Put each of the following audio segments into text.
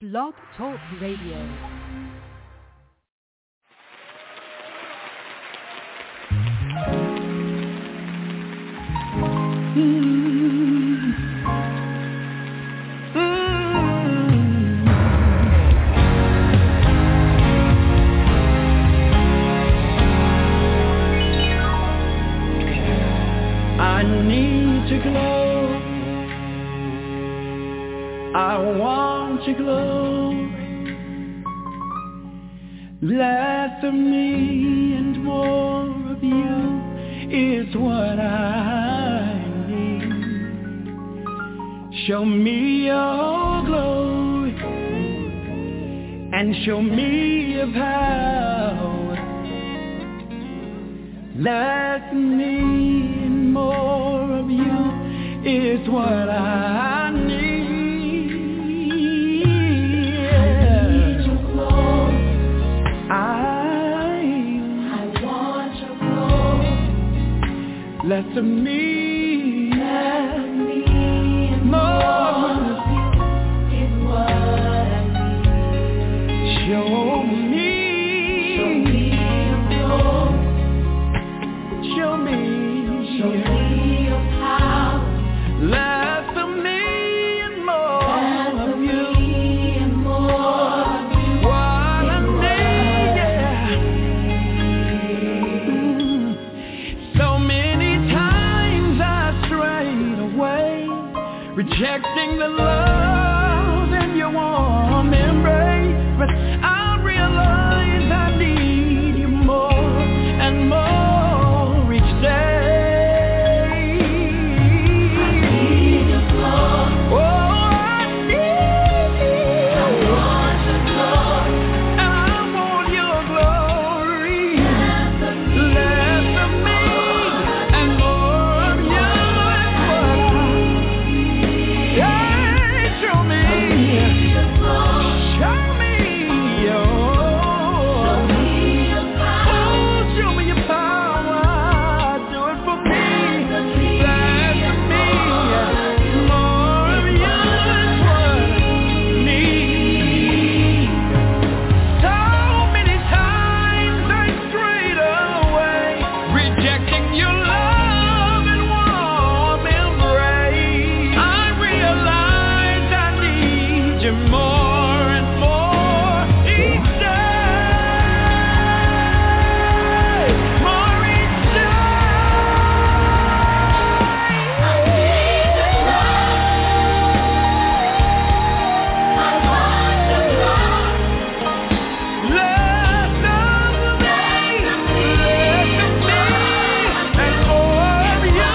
Blog Talk Radio. I need to glow. I want to glow. Less of me and more of you is what I need. Show me your glory and show me your power. Less of me and more of you is what I need. Less of me, and more of you is what I need. Show me your glory. Show me your power. Less of me and more of you. What I need, yeah. So many rejecting the love in your warm embrace, but I realize I need you more and more each day. I need your glory. Oh, I need you. I want your glory. I want your glory. Less of me and more of you. Show me your power. Do it for me. Less of me, more of you is what I need. So many times I strayed away, rejecting your love and warm embrace. I realize I need you more and more each day. More each day. I need your love. I want your love. Less of me, and more of you.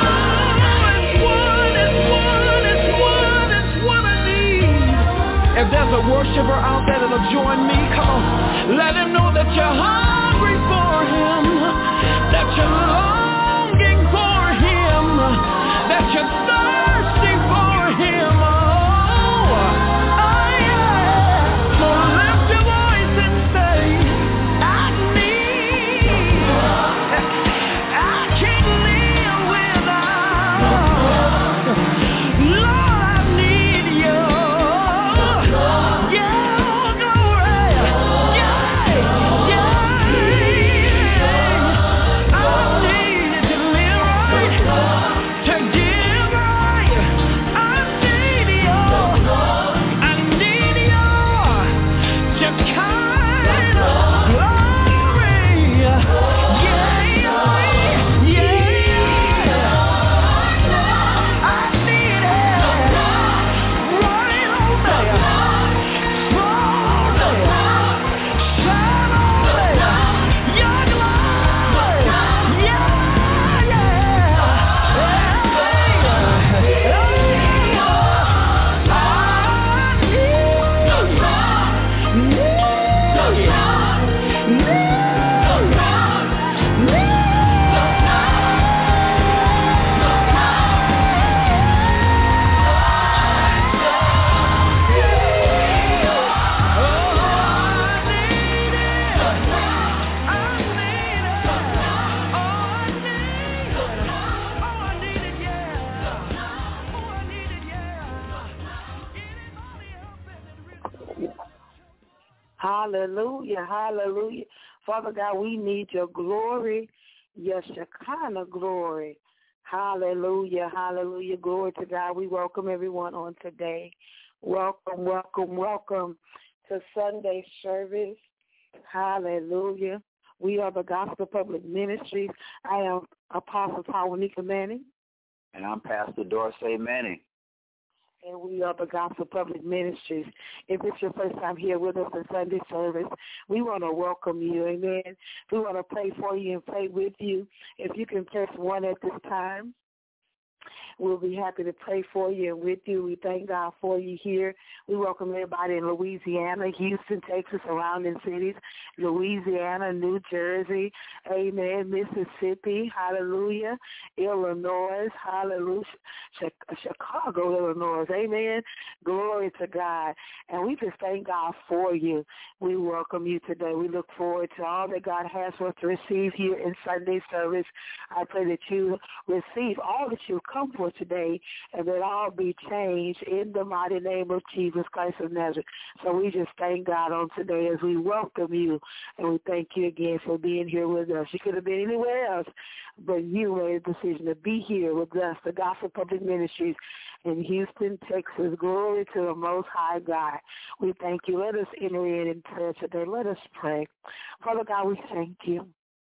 It's what I need. If there's a worshiper out there that'll join me, come on. Let him know that you're hungry for him, that you're longing for him, that you're thirsty for him. Oh, yeah. So lift your voice and say, I need. I can't live without. Lord, I need you. To give Hallelujah, hallelujah. Father God, we need your glory, your Shekinah glory. Hallelujah, hallelujah. Glory to God. We welcome everyone on today. Welcome, welcome, welcome to Sunday service. Hallelujah. We are the Gospel Public Ministries. I am Apostle Tawanika Manning. And I'm Pastor Dorsey Manning. And we are the Gospel Public Ministries. If it's your first time here with us in Sunday service, we want to welcome you, amen. We want to pray for you and pray with you. If you can press 1 at this time, we'll be happy to pray for you and with you. We thank God for you here. We welcome everybody in Louisiana, Houston, Texas, surrounding cities, Louisiana, New Jersey, amen, Mississippi, hallelujah, Illinois, hallelujah, Chicago, Illinois, amen. Glory to God. And we just thank God for you. We welcome you today. We look forward to all that God has for us to receive here in Sunday service. I pray that you receive all that you come for today, and that all be changed in the mighty name of Jesus Christ of Nazareth. So we just thank God on today as we welcome you, and we thank you again for being here with us. You could have been anywhere else, but you made a decision to be here with us, the Gospel Public Ministries in Houston, Texas. Glory to the Most High God. We thank you. Let us enter in prayer today. Let us pray. Father God, we thank you.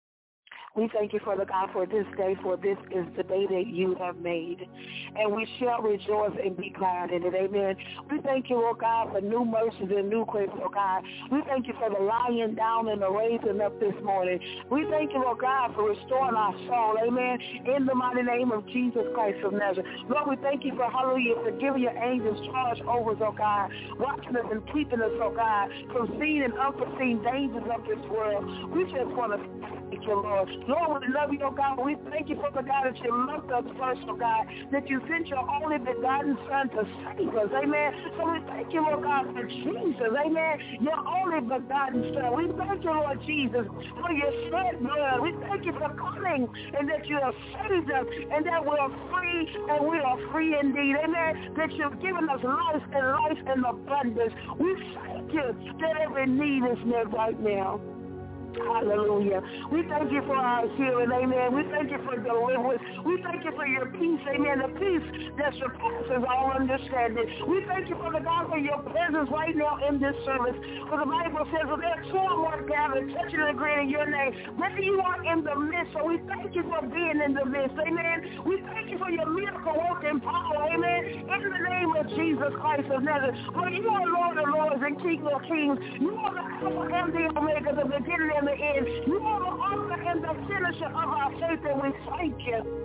We thank you, Father God, for this day, for this is the day that you have made, and we shall rejoice and be glad in it, amen. We thank you, Lord God, for new mercies and new grace, Lord God. We thank you for the lying down and the raising up this morning. We thank you, Lord God, for restoring our soul, amen, in the mighty name of Jesus Christ of Nazareth. Lord, we thank you for, hallelujah, for giving your angels charge over us, oh God, watching us and keeping us, oh God, from seen and unforeseen dangers of this world. We just want to thank you, Lord. Lord, we love you, oh God. We thank you for the God that you loved us first, oh God, that you sent your only begotten Son to save us, amen. So we thank you, Lord God, for Jesus, amen, your only begotten Son. We thank you, Lord Jesus, for your shed blood. We thank you for coming and that you have saved us and that we are free and we are free indeed, amen, that you've given us life and life in abundance. We thank you that every need is met right now. Hallelujah. We thank you for our healing, amen. We thank you for deliverance. We thank you for your peace, amen, the peace that surpasses all understanding. We thank you, Father God, for your presence right now in this service. For the Bible says that there are 2 or more gathered, touching and agreeing in your name. There you are in the midst, so we thank you for being in the midst, amen. We thank you for your miracle working power, amen, in the name of Jesus Christ of Nazareth. For you are Lord of lords and King of kings. You are the Alpha and the Omega, the beginning and the end. You are the author and the finisher of our faith, and we thank you.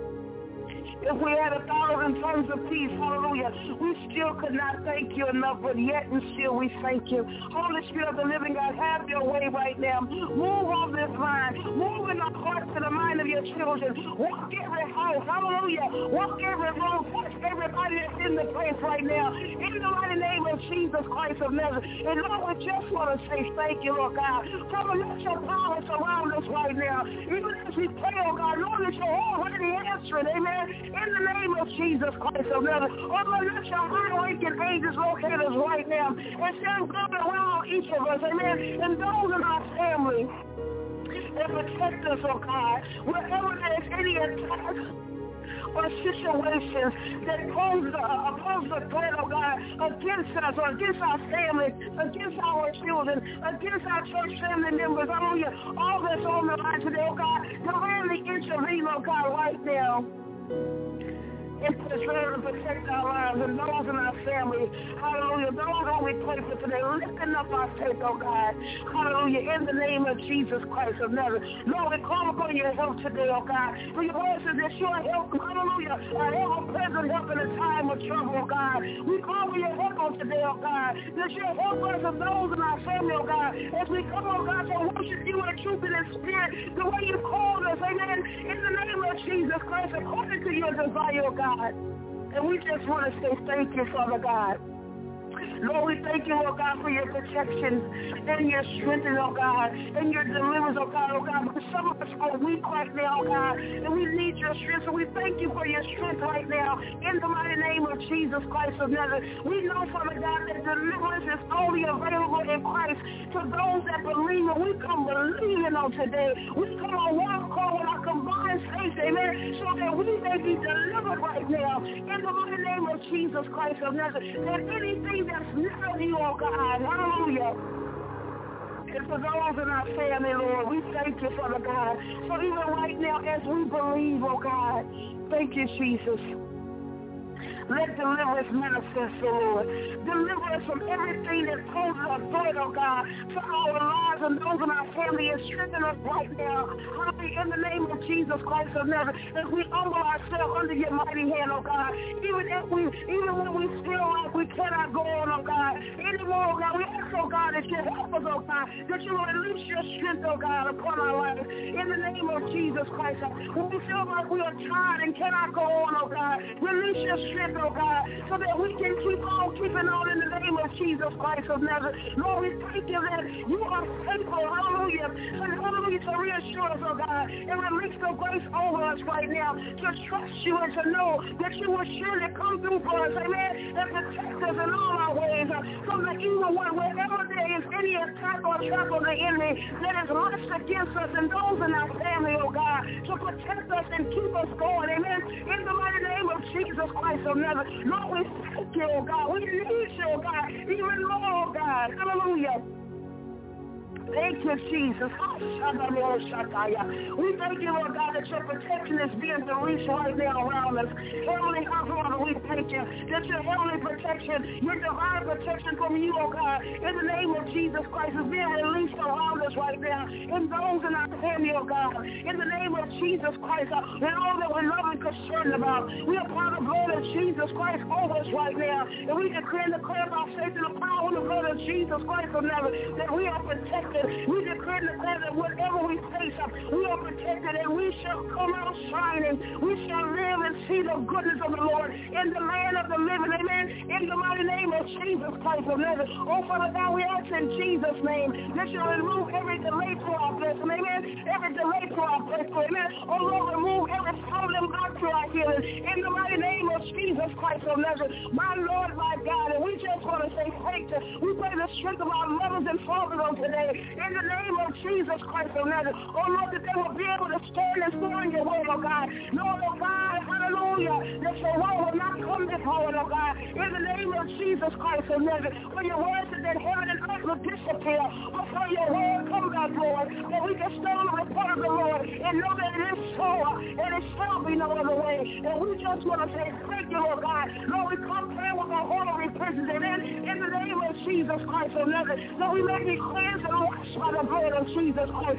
If we had 1,000 tongues of peace, hallelujah, we still could not thank you enough, but yet and still we thank you. Holy Spirit of the living God, have your way right now. Move on this line. Move in the hearts and the mind of your children. Walk every house, hallelujah. Walk every room. Touch everybody that's in the place right now. In the mighty name of Jesus Christ of Nazareth. And Lord, we just want to say thank you, Lord God. Father, let your power surround us right now. Even as we pray, oh God, Lord, that you're already answering, amen. In the name of Jesus Christ of Nazareth, oh Lord, let your high-ranking angels locate us right now and send good around each of us, amen, and those in our family, and protect us, oh God, wherever there's any attack or situations that pose the threat, oh God, against us or against our family, against our children, against our church family members, hallelujah, all that's on the line today, oh God, divinely intervene, oh God, right now. And preserve and protect our lives and those in our family. Hallelujah. Those who we pray for today, lifting up our faith, oh God. Hallelujah. In the name of Jesus Christ of Nazareth. Lord, we call upon your help today, oh God. For your word says that you are help, hallelujah, a ever-present help in a time of trouble, oh God. We call for your help on today, oh God. That you'll help us and those in our family, oh God. As we come, oh God, to worship you in truth and in spirit, the way you called us, amen. In the name of Jesus Christ, according to your desire, oh God. And we just want to say thank you, Father God. Lord, we thank you, oh God, for your protection and your strength, oh God, and your deliverance, oh God, because some of us are weak right now, oh God, and we need your strength, so we thank you for your strength right now, in the mighty name of Jesus Christ of Nazareth. We know, Father God, that deliverance is only available in Christ to those that believe, and we come believing on today. We come on one call with our combined faith, amen, so that we may be delivered right now, in the mighty name of Jesus Christ of Nazareth, that anything that's not of you, oh God, hallelujah. And for those in our family, Lord, we thank you, Father God. So even right now, as we believe, oh God, thank you, Jesus. Let deliverance manifest, oh Lord. Deliver us from everything that poses a threat, oh God, to our lives and those in our family, and strengthen us right now. Hallelujah, in the name of Jesus Christ of Nazareth, as we humble ourselves under your mighty hand, oh God. Even when we feel like we cannot go on, oh God, anymore, oh God, we ask, oh God, that you help us, oh God, that you will release your strength, oh God, upon our lives. In the name of Jesus Christ, when we feel like we are tired and cannot go on, oh God, release your strength, oh God, so that we can keeping on in the name of Jesus Christ of Nazareth. Lord, we thank you that you are faithful, hallelujah, hallelujah, to reassure us, oh God, and release the grace over us right now to trust you and to know that you will surely come through for us, amen, and protect us in all our ways from the evil one, wherever there is any attack or trap of the enemy that is launched against us and those in our family, oh God, to protect us and keep us going, amen, in the mighty name of Jesus Christ of Nazareth. Lord, we thank you, oh God. We need you, oh God, even more, oh God. Hallelujah. Thank you, Jesus. We thank you, Lord God, that your protection is being released right now around us. Heavenly Father, we thank you that your heavenly protection, your divine protection from you, oh God, in the name of Jesus Christ, is being released around us right now. And those in our family, oh God, in the name of Jesus Christ, and all that we love and concerned about, we apply the blood of Jesus Christ over us right now. And we declare and declare by faith and the power of the blood of Jesus Christ from heaven that we are protected. We declare and declare that whatever we face, we are protected, and we shall come out shining. We shall live and see the goodness of the Lord in the land of the living, amen, in the mighty name of Jesus Christ of Nazareth. Oh, Father God, we ask in Jesus' name that you remove every delay to our blessing, amen, every delay to our breakthrough, amen. Oh, Lord, remove every stumbling block to our healing in the mighty name of Jesus Christ of Nazareth. My Lord, my God, and we just want to say thank you. We pray the strength of our mothers and fathers on today. In the name of Jesus Christ of Nazareth, oh Lord, that they will be able to stand and stand in your word, oh God. Lord, oh God, hallelujah, that your word will not come before it, oh God. In the name of Jesus Christ of Nazareth, for your word said that heaven and earth will disappear, but for your word come back, Lord, that we can stand on the report of the Lord and know that it is so, and it shall be no other way. And we just want to say thank you, Lord God. Lord, we come praying with our heart of repentance, amen, in the name of Jesus Christ of Nazareth, that we may be cleansed and washed by the blood of Jesus Christ.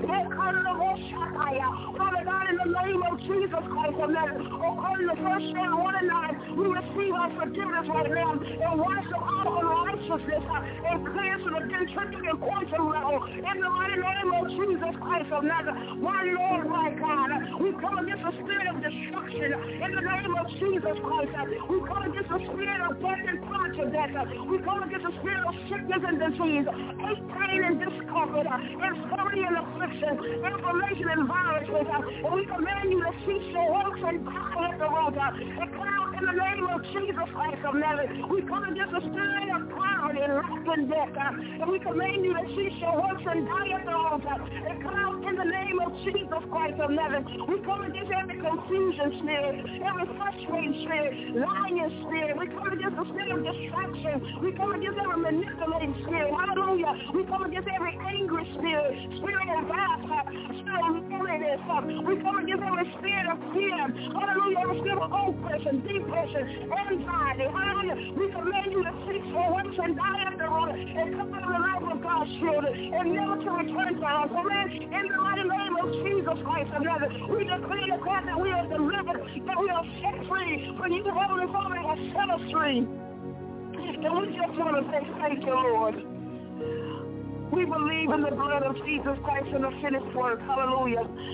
Father God, in the name of Jesus Christ of Nazareth, according to 1 John 1:9, we receive our forgiveness right now and wash of all unrighteousness and cleanse from the dentritic and quantum level. In the mighty name of Jesus Christ of Nazareth, my Lord, my God, we come against the spirit of destruction. In the name of Jesus Christ, we come against the spirit of death and premature death. We come against the spirit of sickness and disease, ache, pain, and discomfort, infirmity and affliction, inflammation and viruses, and we command you to cease your works and die at the root, and come out in the name of Jesus Christ of Nazareth. We come against the spirit of poverty and lack and death, and we command you to cease your works and die at the root, and come out in the name of Jesus Christ of Nazareth. We come against every confusion spirit, every frustrating spirit, lying spirit. We come against the spirit of distraction. We come against every manipulating spirit. Hallelujah. We come against every angry spirit, spirit of wrath, spirit of loneliness. We come against every spirit of fear. Hallelujah. Every spirit of oppression, depression, anxiety. Hallelujah. We command you to cease your works and die at the root and come out of the life of God's children and never to return to us. Amen. In the mighty name of Jesus Christ of Nazareth, we declare and declare that we are delivered, that we are set free, for you, Heavenly Father, has set us free. And we just want to say thank you, Lord. We believe in the blood of Jesus Christ and the finished work. Hallelujah.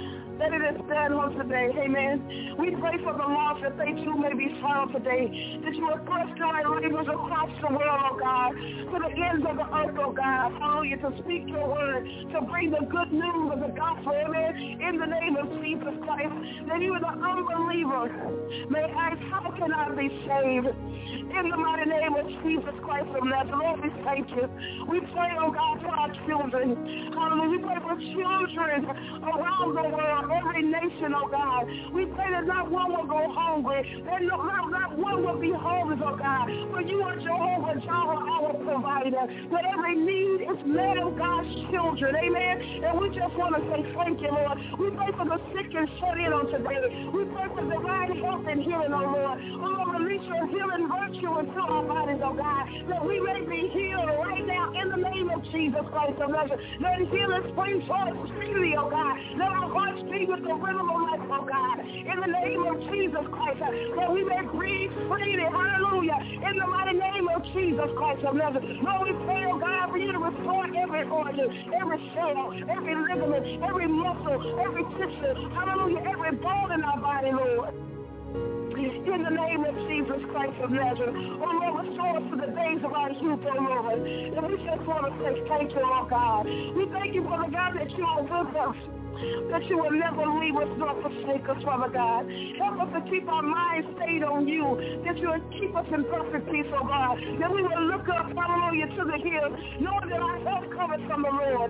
that it is done on today. Amen. We pray for the lost that they too may be found today. That you will bless our laborers across the world, oh God, to the ends of the earth, oh God. Hallelujah. To speak your word, to bring the good news of the gospel. Amen. In the name of Jesus Christ. That you are the unbeliever may ask, how can I be saved? In the mighty name of Jesus Christ of Nazareth, Lord, we thank you. We pray, oh God, for our children. Hallelujah. We pray for children around the world, every nation, oh God. We pray that not one will go hungry, that not one will be homeless, oh God. For you are Jehovah Jireh, our provider. That every need is met of God's children. Amen. And we just want to say thank you, Lord. We pray for the sick and shut in on today. We pray for divine health and healing, oh Lord. Oh Lord, release your healing virtue into our bodies, oh God, that we may be healed right now in the name of Jesus Christ of Nazareth. Let healing spring forth freely, oh God. Let our hearts be with the rhythm of life, oh God, in the name of Jesus Christ, that we may breathe freely, hallelujah, in the mighty name of Jesus Christ of Nazareth. Lord, we pray, oh God, for you to restore every organ, every cell, every ligament, every muscle, every tissue, hallelujah, every bone in our body, Lord. In the name of Jesus Christ of Nazareth. Oh Lord, restore us to the days of our youth, oh Lord. And we just want to say thank you, oh God. We thank you, Father God, that you are with us, that you will never leave us nor forsake us, Father God. Help us to keep our minds stayed on you, that you will keep us in perfect peace, oh God. That we will look up, hallelujah, to the hills, knowing that our help cometh from the Lord.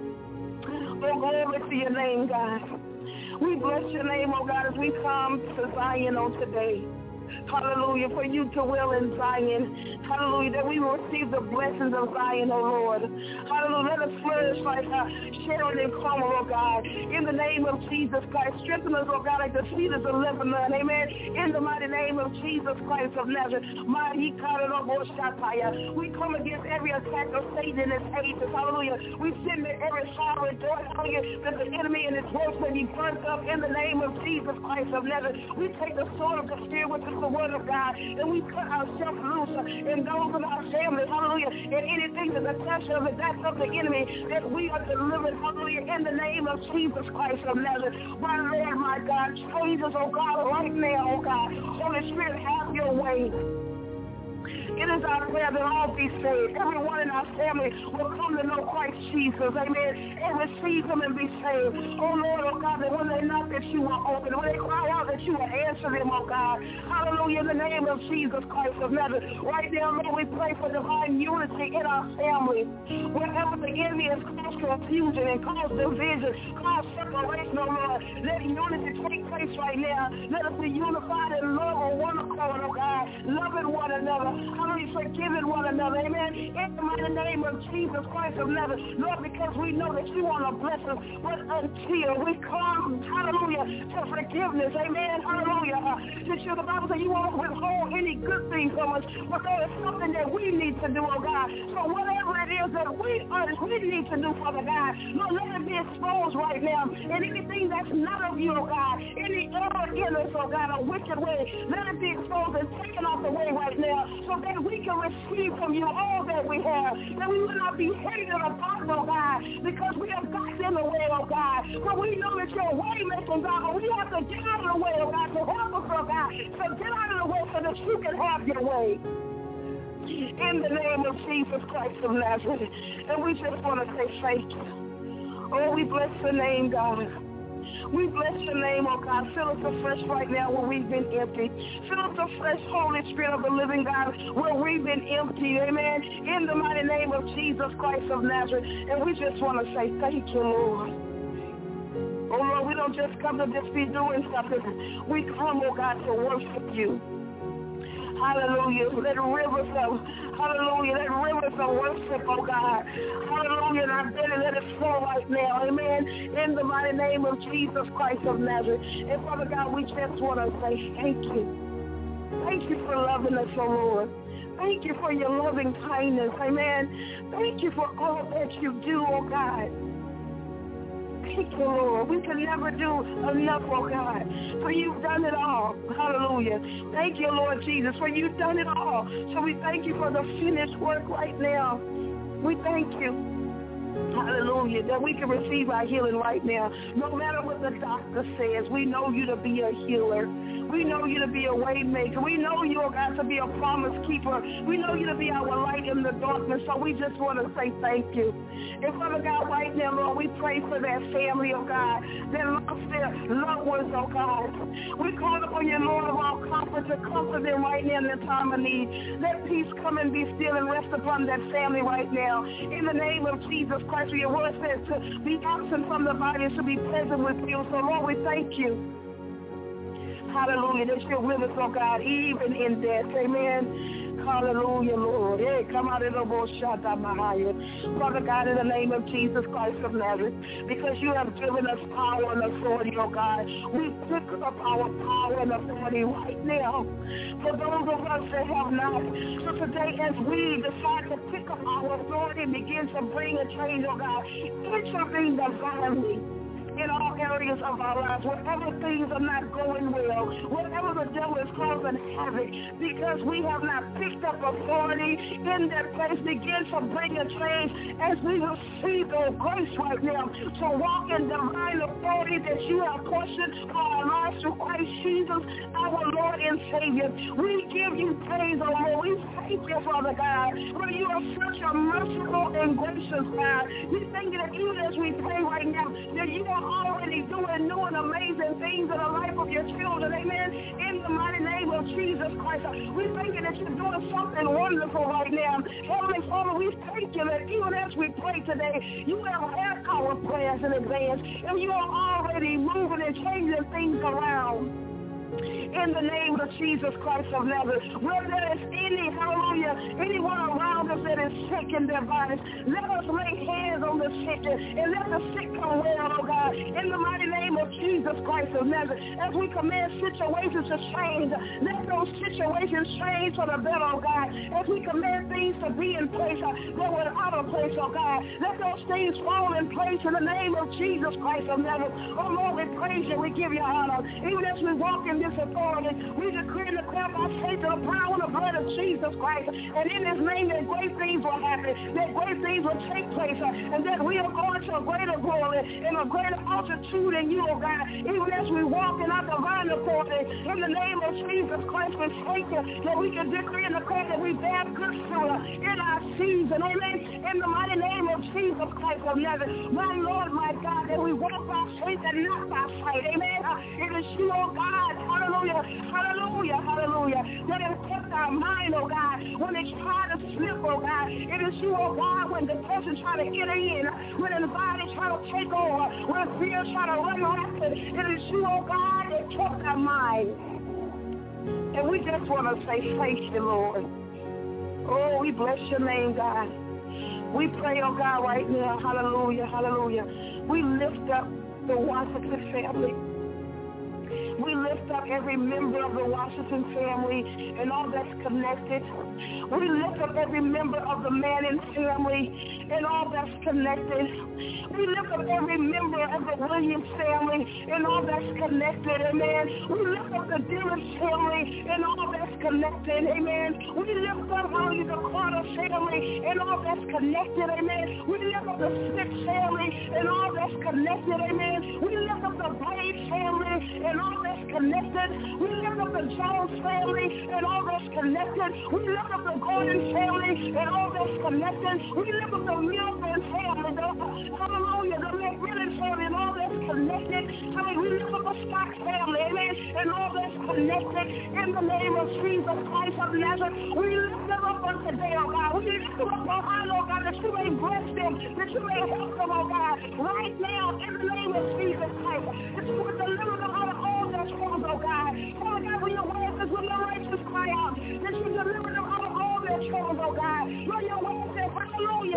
Oh, glory to your name, God. We bless your name, oh God, as we come to Zion on today. Hallelujah, for you to will in Zion. Hallelujah, that we will receive the blessings of Zion, oh Lord. Hallelujah, let us flourish like Sharon and Carmel, oh God. In the name of Jesus Christ, strengthen us, oh God, like the cedars of Lebanon, amen. In the mighty name of Jesus Christ of Nazareth. We come against every attack of Satan and his agents, hallelujah. We send every fiery dart, hallelujah, that the enemy and his works may be burnt up in the name of Jesus Christ of Nazareth. We take the sword of the Spirit, which is the word of God, and we cut ourselves loose and those in our family, hallelujah, and anything that's attached of it, that's of the enemy, that we are delivered, hallelujah, in the name of Jesus Christ of Nazareth. My Lord, my God, change us, oh God, right now, oh God. Holy Spirit, have your way. It is our prayer that all be saved. Everyone in our family will come to know Christ Jesus, amen, and receive him and be saved. Oh Lord, oh God, that when they knock that you will open, when they cry out that you will answer them, oh God. Hallelujah, in the name of Jesus Christ of Nazareth. Right now, Lord, we pray for divine unity in our family. Wherever the enemy has caused confusion and caused division, caused separation, oh Lord, let unity take place right now. Let us be unified in love on one accord, oh God, loving one another. Hallelujah, forgiving one another, amen, in the mighty name of Jesus Christ of Nazareth, Lord, because we know that you want to bless us, but until we come, hallelujah, to forgiveness, amen, hallelujah, the Bible says you won't withhold any good thing from us, but there is something that we need to do, oh God, so whatever it is that we need to do, Father God, Lord, let it be exposed right now, and anything that's not of you, oh God, any error in us, oh God, a wicked way, let it be exposed and taken off the way right now, so that we can receive from you all that we have, that we will not be hated about, oh God, because we have gotten in the way, oh God, but we know that you're way-making, God, but we have to get out of the way, oh God, to help us, oh God, so get out of the way so that you can have your way. In the name of Jesus Christ of Nazareth, and we just want to say thank you. Oh, we bless your name, God. We bless your name, oh God. Fill us afresh right now where we've been empty. Fill us afresh, Holy Spirit of the living God, where we've been empty, amen, in the mighty name of Jesus Christ of Nazareth. And we just want to say thank you, Lord. Oh, Lord, we don't just come to just be doing something. We come, oh God, to worship you. Hallelujah. Let rivers of, hallelujah, let rivers of worship, oh God. Hallelujah. And I better let it flow right now. Amen. In the mighty name of Jesus Christ of Nazareth. And Father God, we just want to say thank you. Thank you for loving us, oh Lord. Thank you for your loving kindness. Amen. Thank you for all that you do, oh God. Thank you, Lord. We can never do enough, oh God, for you've done it all. Hallelujah. Thank you, Lord Jesus, for you've done it all. So we thank you for the finished work right now. We thank you. Hallelujah, that we can receive our healing right now. No matter what the doctor says, we know you to be a healer. We know you to be a way maker. We know you, oh God, to be a promise keeper. We know you to be our light in the darkness. So we just want to say thank you. And Father God, right now, Lord, we pray for that family, oh God, that lost their loved ones, oh God. We call upon you, Lord of all comfort, to comfort them right now in their time of need. Let peace come and be still and rest upon that family right now. In the name of Jesus Christ, your word says to be absent from the body is to be present with you. So Lord, we thank you. Hallelujah, that you're with us, oh God, even in death. Amen. Hallelujah, Lord. Hey, come out of the Father God, in the name of Jesus Christ of Nazareth, because you have given us power and authority, oh God, we pick up our power and authority right now for those of us that have not. So today, as we decide to pick up our authority and begin to bring a change, oh God, intervene divinely in all areas of our lives, wherever things are not going well, wherever the devil is causing havoc, because we have not picked up authority in that place, begin to bring a change as we receive the grace right now to walk in divine authority that you have portioned for our lives through Christ Jesus, our Lord and Savior. We give you praise, oh Lord. We thank you, Father God, for you are such a merciful and gracious God. We thank you that even as we pray right now, that you are already doing new and amazing things in the life of your children, amen, in the mighty name of Jesus Christ. We thank you that you're doing something wonderful right now. Heavenly Father, we thank you that even as we pray today, you have heard our prayers in advance, and you are already moving and changing things around. In the name of Jesus Christ of Nazareth, where there is anyone around us that is sick in their bodies, let us lay hands on the sick and let the sick come well, oh God, in the mighty name of Jesus Christ of Nazareth. As we command situations to change, let those situations change for the better, oh God. As we command things to be in place that were out of place, oh God, let those things fall in place in the name of Jesus Christ of Nazareth. Oh Lord, we praise you, we give you honor. Even as we walk in this authority, we decree and declare by faith the power and the blood of Jesus Christ, and in his name that great things will happen, that great things will take place, and that we are going to a greater glory and a greater altitude in you, oh God, even as we walk in our divine authority. In the name of Jesus Christ, we thank you that we can decree and declare that we bear good fruit in our season, amen, in the mighty name of Jesus Christ of Nazareth. My Lord, my God, that we walk by faith and not by sight, amen. It is you, oh God, hallelujah, hallelujah, hallelujah, that has kept our mind, oh God, when they try to slip, oh God. It is you, oh God, when the person try to enter in, when anxiety try to take over, when fear try to run rapid. It is you, oh God, that kept our mind. And we just want to say thank you, Lord. Oh, we bless your name, God. We pray, oh God, right now, hallelujah, hallelujah. We lift up the Washington family. We lift up every member of the Washington family and all that's connected. We lift up every member of the Manning family and all that's connected. We lift up every member of the Williams family and all that's connected, amen. We lift up the Dillon family and all that's connected, amen. We lift up, hallelujah, the Carter family and all that's connected, amen. We lift up the Smith family and all that's connected, amen. We lift up the Blade family and all that's connected. We lift up the Jones family and all that's connected. We lift up the Gordon family and all that's connected. We lift up the Milton family, hallelujah, the McMillan family and all that's connected. Hallelujah, we lift up the Scott family, amen, and all that's connected. In the name of Jesus Christ of Nazareth, we lift them up on today, oh God. We lift them up on high, oh God, that you may bless them, that you may help them, oh God, right now, in the name of Jesus Christ, that you would deliver them out of all their troubles, oh God. Father God, when your word says, when the righteous cry out, that you deliver them out of all their troubles, oh God. When your word says, hallelujah,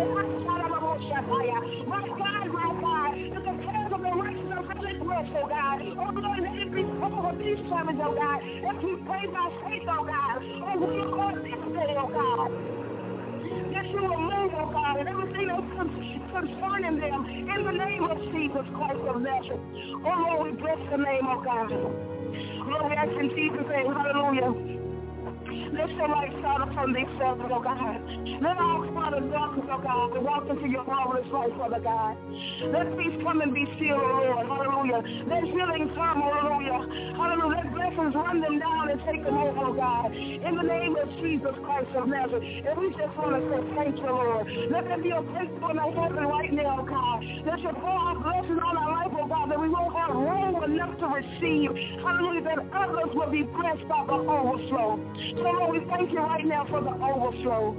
my God, that the prayers of the righteous are really blessed, oh God. Oh Lord, let it be so for these sermons, oh God. As we pray by faith, oh God, oh we are this day, oh God. That you will move, oh God, and everything else concerning them in the name of Jesus Christ of Nazareth. Oh Lord, we bless the name, oh God. Lord, we ask in Jesus' name, hallelujah. Let your light shine upon these servants, oh God. Let all spot of darkness, oh God, to walk into your marvelous light, Father God. Let peace come and be still, oh Lord. Hallelujah. Let healing come, hallelujah. Hallelujah. Let blessings run them down and take them over, oh God. In the name of Jesus Christ of Nazareth. And we just want to say thank you, Lord. Let there be a breakthrough in our heaven right now, oh God. Let your pour out blessings on our life, oh God, that we won't have room enough to receive. Hallelujah. That others will be blessed by the overflow. So Lord, we thank you right now for the overflow.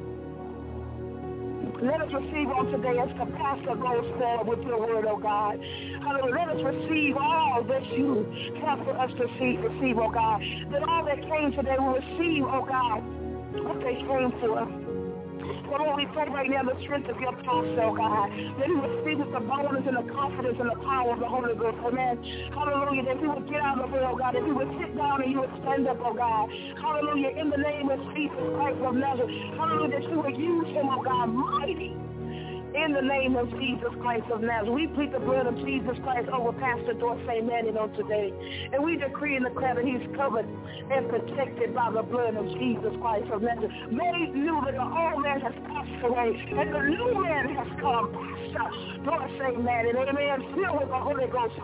Let us receive on today as the pastor goes forward with your word, oh God. Hallelujah. Let us receive all that you have for us to receive, oh God. That all that came today will receive, oh God, what they came for. So Lord, we pray right now the strength of your pastor, oh God, that he will speak with the boldness and the confidence and the power of the Holy Ghost, amen. Hallelujah, that he would get out of here, oh God, that he would sit down and he would stand up, oh God. Hallelujah, in the name of Jesus Christ of Nazareth. Hallelujah, that you would use him, oh God, mighty. In the name of Jesus Christ of Nazareth, we plead the blood of Jesus Christ over Pastor Dorsey Manning on today. And we decree and declare that he's covered and protected by the blood of Jesus Christ of Nazareth. Made new that the old man has passed away and the new man has come. Pastor Dorsey Manning, amen. Filled with the Holy Ghost.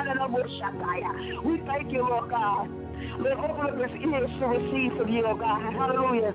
We thank you, Lord God. Lord, open up his ears to receive from you, oh God. Hallelujah.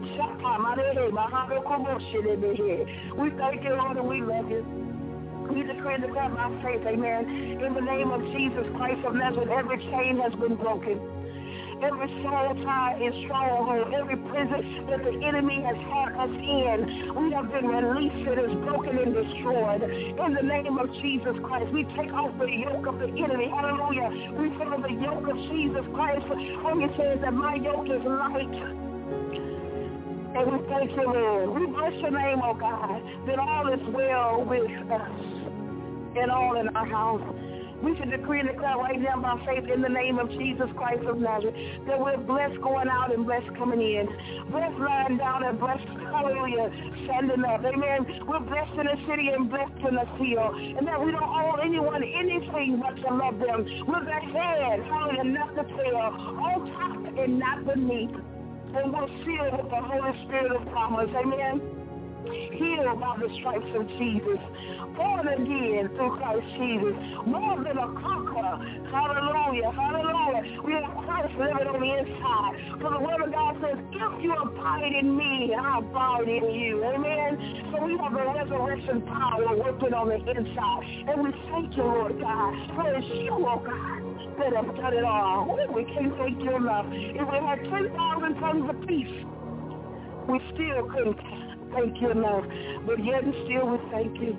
We thank you, Lord, and we love you. We decree and declare by faith, amen. In the name of Jesus Christ of Nazareth, every chain has been broken. Every soul tie and stronghold, every prison that the enemy has had us in, we have been released. It is broken and destroyed. In the name of Jesus Christ, we take off the yoke of the enemy. Hallelujah. We follow the yoke of Jesus Christ. And it says that my yoke is light. And we thank you, Lord. We bless your name, oh God, that all is well with us and all in our house. We should decree and declare right now by faith in the name of Jesus Christ of Nazareth that we're blessed going out and blessed coming in. Blessed lying down and blessed, hallelujah, standing up. Amen. We're blessed in the city and blessed in the field. And that we don't owe anyone anything but to love them. We're the head, hallelujah, not the tail, on top and not beneath. And we're sealed with the Holy Spirit of promise. Amen. Healed by the stripes of Jesus, born again through Christ Jesus, more than a conqueror. Hallelujah, hallelujah. We have Christ living on the inside. For the word of God says, if you abide in me, I abide in you. Amen. So we have the resurrection power working on the inside. And we thank you, Lord God, for it's you, oh God, that have done it all. We can't thank you enough. If we had 10,000 tons of peace, we still couldn't thank you enough, but yet and still we thank you.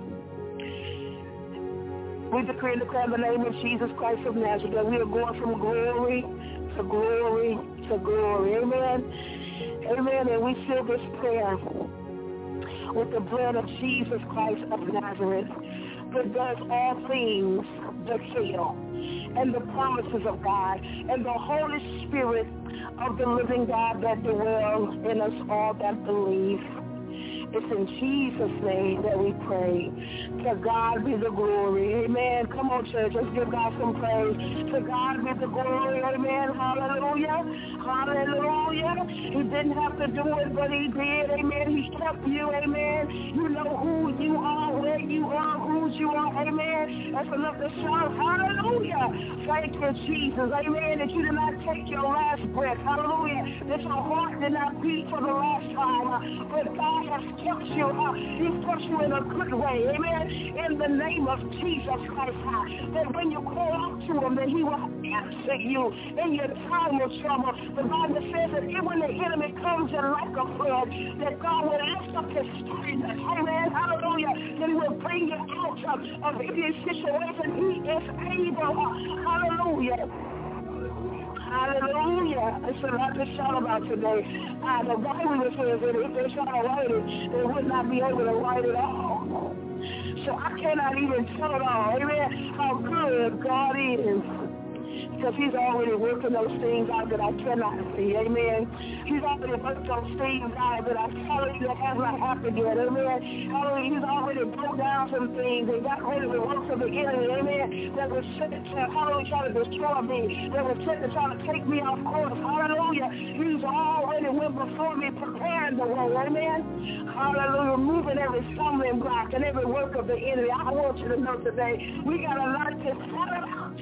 We decree and declare in the name of Jesus Christ of Nazareth that we are going from glory to glory to glory. Amen. Amen. And we seal this prayer with the blood of Jesus Christ of Nazareth that does all things but fail. And the promises of God and the Holy Spirit of the living God that dwells in us all that believe. It's in Jesus' name that we pray. To God be the glory. Amen. Come on, church. Let's give God some praise. To God be the glory. Amen. Hallelujah. Hallelujah. He didn't have to do it, but he did. Amen. He kept you. Amen. You know who you are, where you are, whose you are. Amen. That's enough to shout. Hallelujah. Thank you, Jesus. Amen. That you did not take your last breath. Hallelujah. That your heart did not beat for the last time. But God has kept you. He's kept you in a good way. Amen. In the name of Jesus Christ. That when you call out to him, that he will answer you in your time of trouble. The Bible says that even when the enemy comes in like a flood, that God will lift up his standard. Amen. Hallelujah. That he will bring you out of any situation. He is able. Hallelujah. Hallelujah. That's what I have to shout about today. The Bible says that if they try to write it, they would not be able to write it all. So I cannot even tell it all. Amen. How good God is. Because he's already working those things out that I cannot see. Amen. He's already worked those things out that I tell you that has not happened yet. Amen. Hallelujah. He's already broke down some things and got rid of the works of the enemy, amen, that was sent to, hallelujah, try to destroy me, that was sent to try to take me off course, hallelujah. He's already went before me, preparing the way, amen. Hallelujah, removing every stumbling block and every work of the enemy. I want you to know today, we got a lot to set about.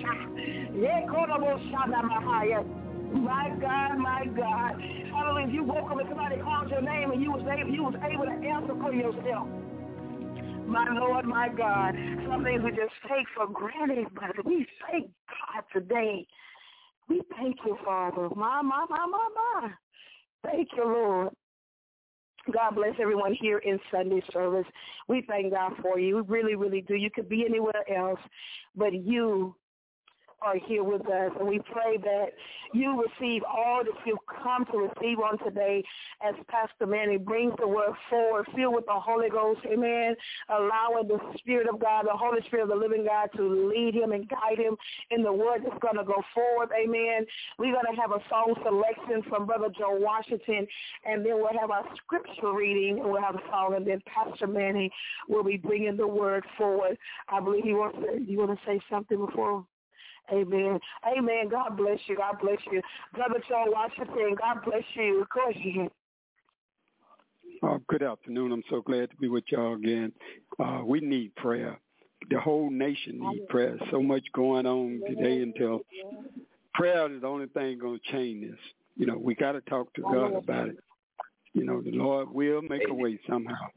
My God, my God. Hallelujah, if you woke up and somebody called your name and you was able to answer for yourself. My Lord, my God. Some things we just take for granted, but we thank God today. We thank you, Father. My. Thank you, Lord. God bless everyone here in Sunday service. We thank God for you. We really, really do. You could be anywhere else, but you are here with us, and we pray that you receive all that you've come to receive on today as Pastor Manny brings the word forward, filled with the Holy Ghost, amen, allowing the Spirit of God, the Holy Spirit of the living God to lead him and guide him in the word that's going to go forward, amen. We're going to have a song selection from Brother Joe Washington, and then we'll have our scripture reading, and we'll have a song, and then Pastor Manny will be bringing the word forward. I believe you want to say something before? Amen. Amen. God bless you. God bless you. Brother Joe Washington, God bless you. Of course you can. Good afternoon. I'm so glad to be with y'all again. We need prayer. The whole nation needs prayer. So much going on today until prayer is the only thing going to change this. You know, we got to talk to God about it. You know, the Lord will make a way somehow.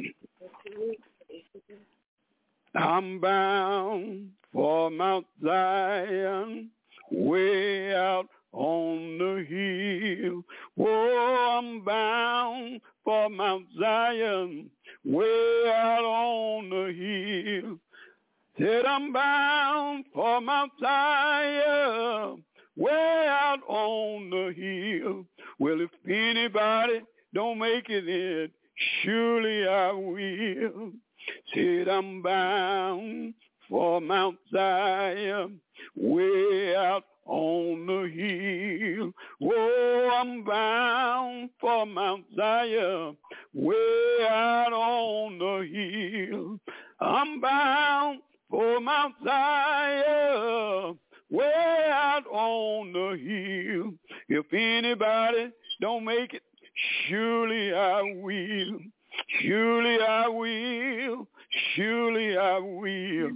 I'm bound for Mount Zion, way out on the hill. Oh, I'm bound for Mount Zion, way out on the hill. Said I'm bound for Mount Zion, way out on the hill. Well, if anybody don't make it in, surely I will. Said I'm bound for Mount Zion, way out on the hill. Oh, I'm bound for Mount Zion, way out on the hill. I'm bound for Mount Zion, way out on the hill. If anybody don't make it, surely I will. Surely I will, surely I will.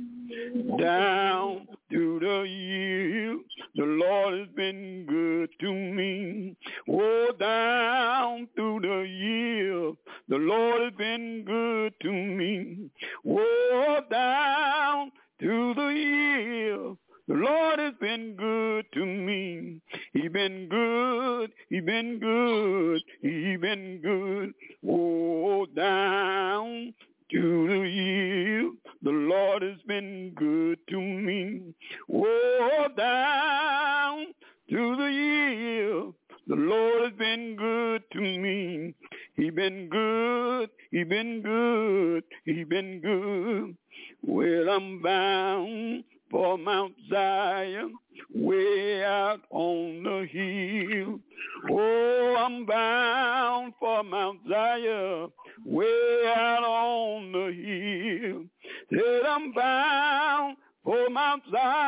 Down through the years, the Lord has been good to me. Oh, down through the years, the Lord has been good to me. Oh, down through the years, the Lord has been good to me. He been good, he been good, he been good. Oh, down to the year, the Lord has been good to me. Oh, down to the year, the Lord has been good to me. He been good, he been good, he been good. Well, I'm bound for Mount Zion, way out on the hill. Oh, I'm bound for Mount Zion, way out on the hill. Said I'm bound for Mount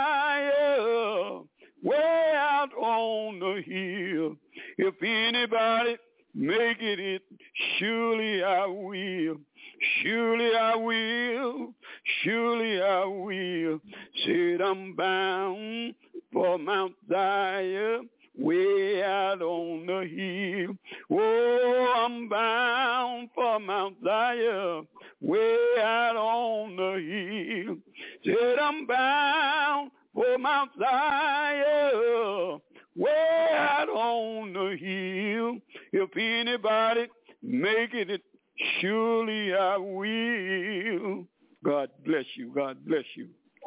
Zion, way out on the hill. If anybody make it, surely I will. Surely I will, surely I will. Said I'm bound for Mount Zion, way out on the hill. Oh, I'm bound for Mount Zion, way out on the hill. Said I'm bound for Mount Zion, way out on the hill. If anybody make it, surely I will. God bless you. God bless you.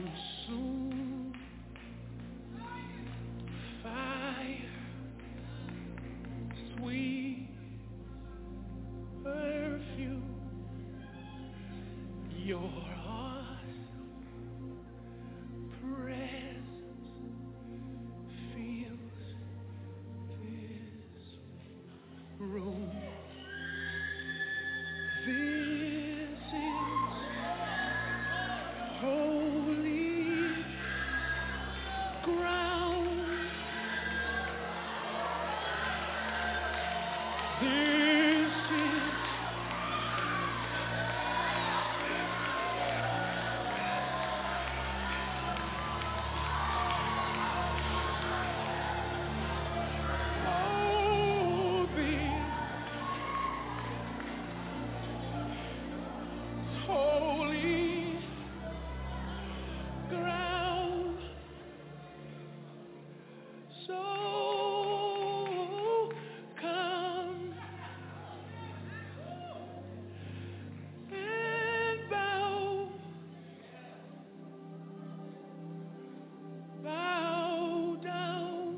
consume fire, sweet perfume, your presence fills this room. This is holy ground. This is holy ground. So come and bow down.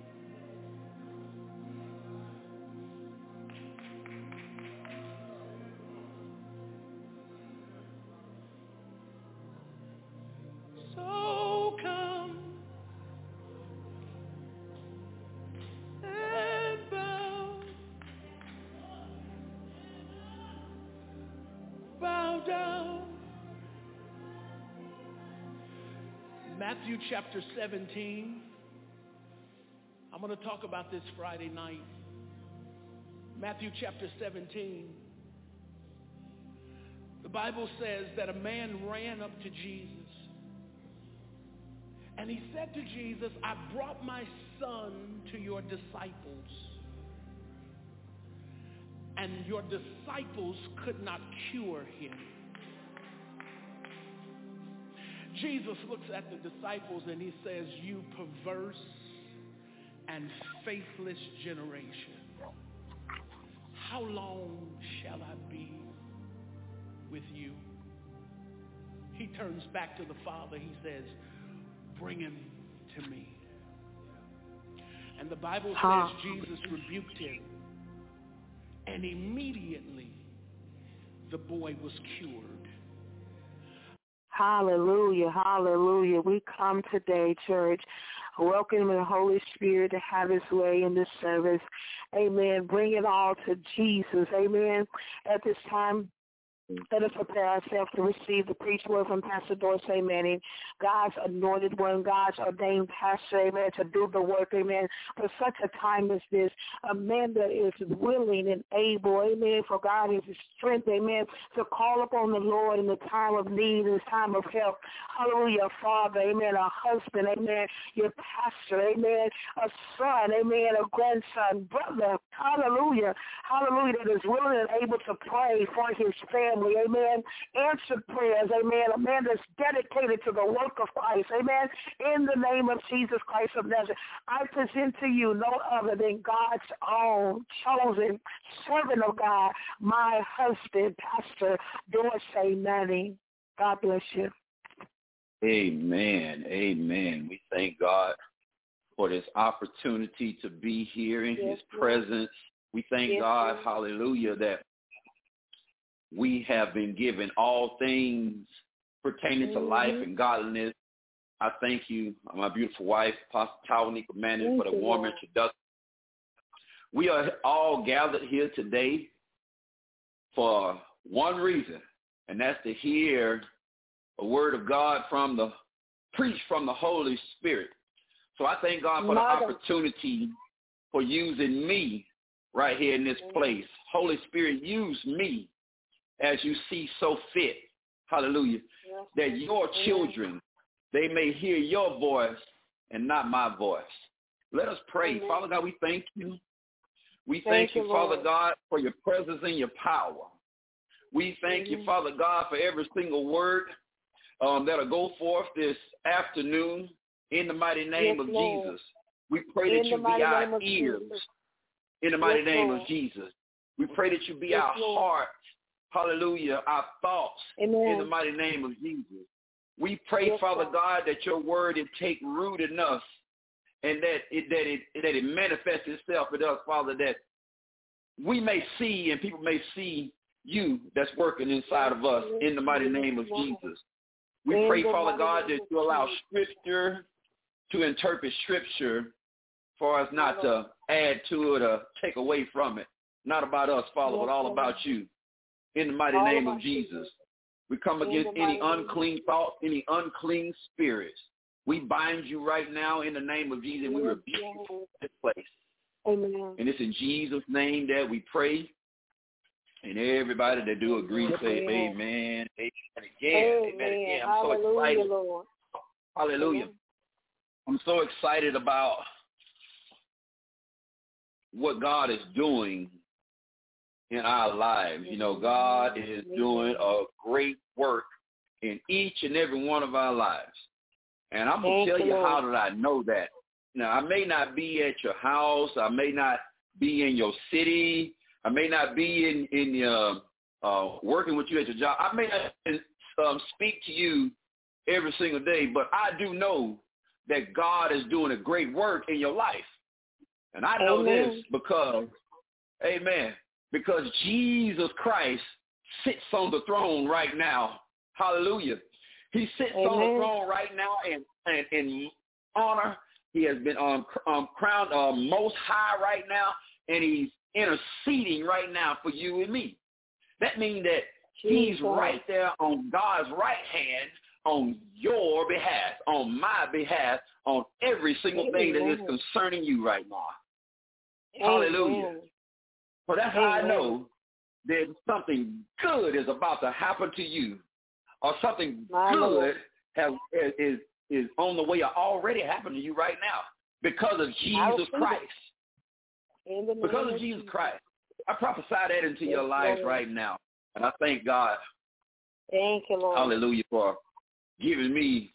So come and bow down. Matthew chapter 17. I'm going to talk about this Friday night. Matthew chapter 17. The Bible says that a man ran up to Jesus. And he said to Jesus, I brought my son to your disciples. And your disciples could not cure him. Jesus looks at the disciples and he says, you perverse and faithless generation, how long shall I be with you? He turns back to the Father. He says, bring him to me. And the Bible says Jesus rebuked him. And immediately the boy was cured. Hallelujah, hallelujah. We come today, church, welcoming the Holy Spirit to have his way in this service. Amen. Bring it all to Jesus. Amen. At this time, let us prepare ourselves to receive the preached word from Pastor Dorsey Manning, God's anointed one, God's ordained pastor, amen, to do the work, amen, for such a time as this. A man that is willing and able, amen, for God is his strength, amen, to call upon the Lord in the time of need, in the time of help. Hallelujah, Father, amen, a husband, amen, your pastor, amen, a son, amen, a grandson, brother, hallelujah, hallelujah, that is willing and able to pray for his family. Amen. Answered prayers, amen. A man that's dedicated to the work of Christ, amen. In the name of Jesus Christ of Nazareth, I present to you no other than God's own chosen servant of God, my husband, Pastor Dorsey Manning. God bless you. Amen. Amen. We thank God for this opportunity to be here in his presence. We thank God, hallelujah, that we have been given all things pertaining to life and godliness. I thank you, my beautiful wife, Pastor Tawanika Manning, for the warm introduction. We are all gathered here today for one reason, and that's to hear a word of God preached from the Holy Spirit. So I thank God for the opportunity for using me right here in this place. Holy Spirit, use me as you see so fit, hallelujah, that your children, they may hear your voice and not my voice. Let us pray. Amen. Father God, we thank you. We thank you, Father God, for your presence and your power. We thank you, Father God, for every single word that'll go forth this afternoon in the mighty name of Jesus. We pray that you be our ears in the mighty name of Jesus. We pray that you be our heart. Hallelujah, our thoughts in the mighty name of Jesus. We pray, Father God, that your word will take root in us and that it manifests itself in us, Father, that we may see and people may see you that's working inside of us in the mighty name of Jesus. We pray, Father God, that you allow Scripture to interpret Scripture for us not to add to it or take away from it. Not about us, Father, but all about you. In the mighty name of Jesus. We come against any unclean thoughts, any unclean spirits. We bind you right now in the name of Jesus, and we rebuke you from this place. Amen. And it's in Jesus' name that we pray. And everybody that do agree say amen. Amen again. Amen again. I'm so excited. Lord. Hallelujah. I'm so excited about what God is doing in our lives. You know, God is doing a great work in each and every one of our lives. And I'm going to tell you how did I know that. Now, I may not be at your house. I may not be in your city. I may not be in working with you at your job. I may not speak to you every single day, but I do know that God is doing a great work in your life. And I know this because, amen, because Jesus Christ sits on the throne right now. Hallelujah. He sits on the throne right now and in honor. He has been crowned most high right now, and he's interceding right now for you and me. That means that he's right there on God's right hand on your behalf, on my behalf, on every single thing that is concerning you right now. Hallelujah. So that's how I know that something good is about to happen to you, or something good is on the way or already happened to you right now because of Jesus Christ. Because of Jesus Christ. I prophesy that into your lives right now. And I thank God. Thank you, Lord. Hallelujah, for giving me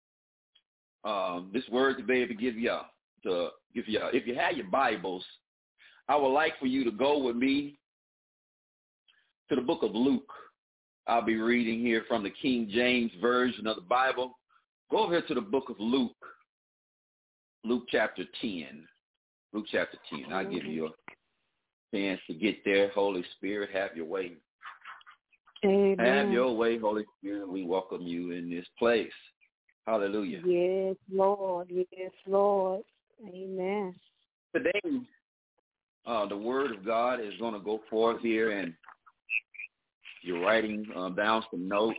this word to be able to give y'all. If you have your Bibles, I would like for you to go with me to the book of Luke. I'll be reading here from the King James Version of the Bible. Go over here to the book of Luke, Luke chapter 10. Luke chapter 10. I'll give you a chance to get there. Holy Spirit, have your way. Amen. Have your way, Holy Spirit. We welcome you in this place. Hallelujah. Yes, Lord. Yes, Lord. Amen. Today, the word of God is going to go forth here, and you're writing down some notes,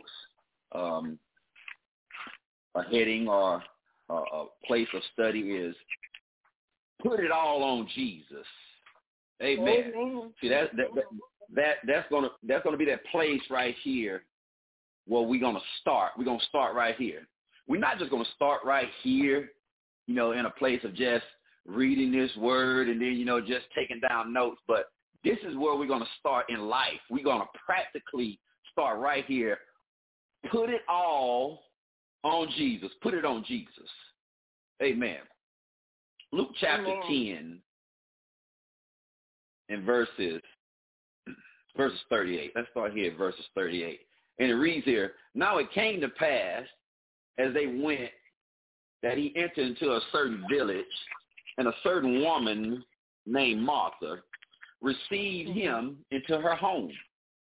a heading or a place of study is put it all on Jesus. Amen. Amen. See, that's gonna be that place right here where we're gonna start. We're gonna start right here. We're not just gonna start right here, in a place of just reading this word and then just taking down notes. But this is where we're gonna start in life. We're gonna practically start right here. Put it all on Jesus. Put it on Jesus. Amen. Luke chapter 10 and verses 38. Let's start here at verses 38. And it reads here, now it came to pass as they went that he entered into a certain village, and a certain woman named Martha received him into her home.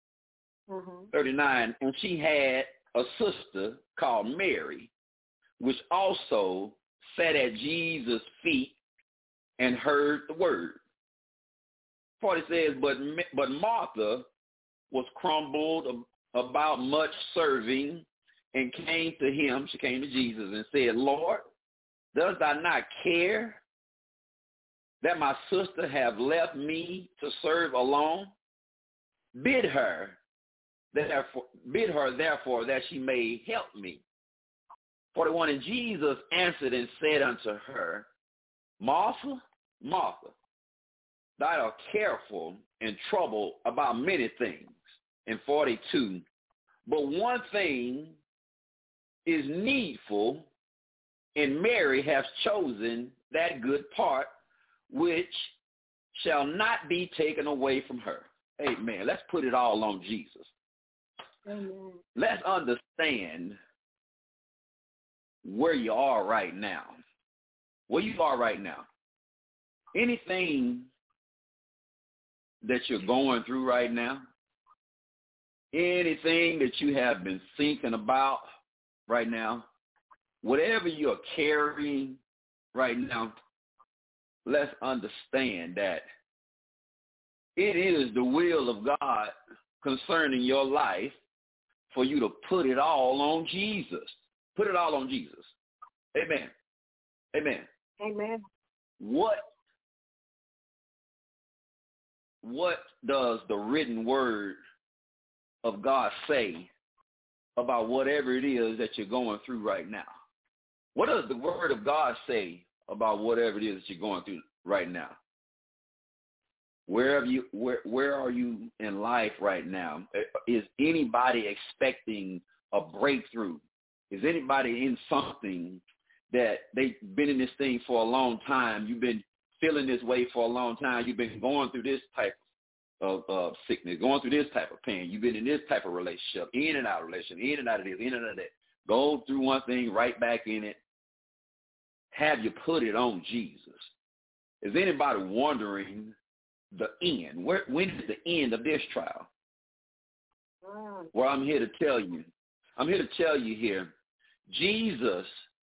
39, and she had a sister called Mary, which also sat at Jesus' feet and heard the word. 40 says, but Martha was crumbled about much serving and came to him, she came to Jesus and said, Lord, dost thou not care that my sister have left me to serve alone? Bid her therefore that she may help me. 41, and Jesus answered and said unto her, Martha, Martha, thou art careful and troubled about many things. And 42, but one thing is needful, and Mary hath chosen that good part, which shall not be taken away from her. Amen. Let's put it all on Jesus. Amen. Let's understand where you are right now. Where you are right now. Anything that you're going through right now, anything that you have been thinking about right now, whatever you're carrying right now, let's understand that it is the will of God concerning your life for you to put it all on Jesus. Put it all on Jesus. Amen. Amen. Amen. What does the written word of God say about whatever it is that you're going through right now? What does the word of God say about whatever it is that you're going through right now? Where are you in life right now? Is anybody expecting a breakthrough? Is anybody in something that they've been in this thing for a long time? You've been feeling this way for a long time. You've been going through this type of sickness, going through this type of pain. You've been in this type of relationship, in and out of relationship, in and out of this, in and out of that. Go through one thing, right back in it. Have you put it on Jesus? Is anybody wondering the end? When is the end of this trial? Well, I'm here to tell you. I'm here to tell you here, Jesus,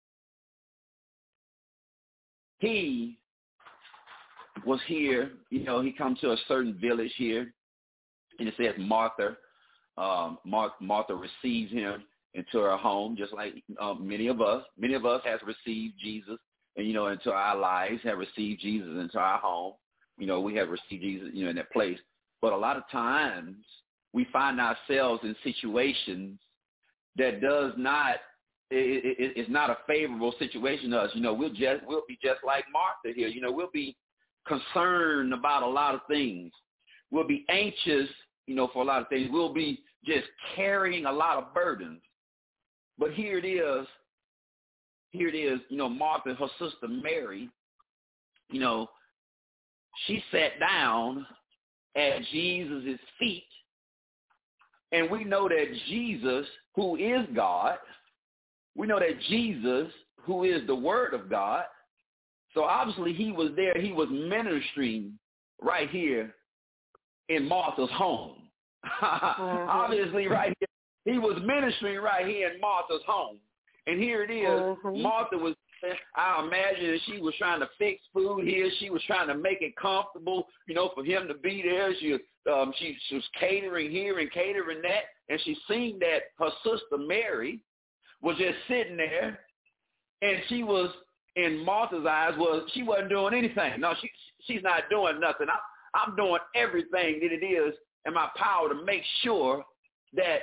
he was here. You know, he come to a certain village here, and it says Martha. Martha receives him into her home, just like many of us. Many of us has received Jesus, and into our lives, have received Jesus into our home. We have received Jesus, in that place. But a lot of times we find ourselves in situations that does not, it's not a favorable situation to us. We'll be just like Martha here. We'll be concerned about a lot of things. We'll be anxious, for a lot of things. We'll be just carrying a lot of burdens. But here it is, Martha, her sister Mary, she sat down at Jesus' feet, and we know that Jesus, who is God, we know that Jesus, who is the Word of God, so obviously he was there, he was ministering right here in Martha's home. Obviously right here, he was ministering right here in Martha's home. And here it is, Martha was, I imagine that she was trying to fix food here. She was trying to make it comfortable, for him to be there. She was catering here and catering that. And she seen that her sister Mary was just sitting there, and she was, in Martha's eyes, she wasn't doing anything. No, she's not doing nothing. I'm doing everything that it is in my power to make sure that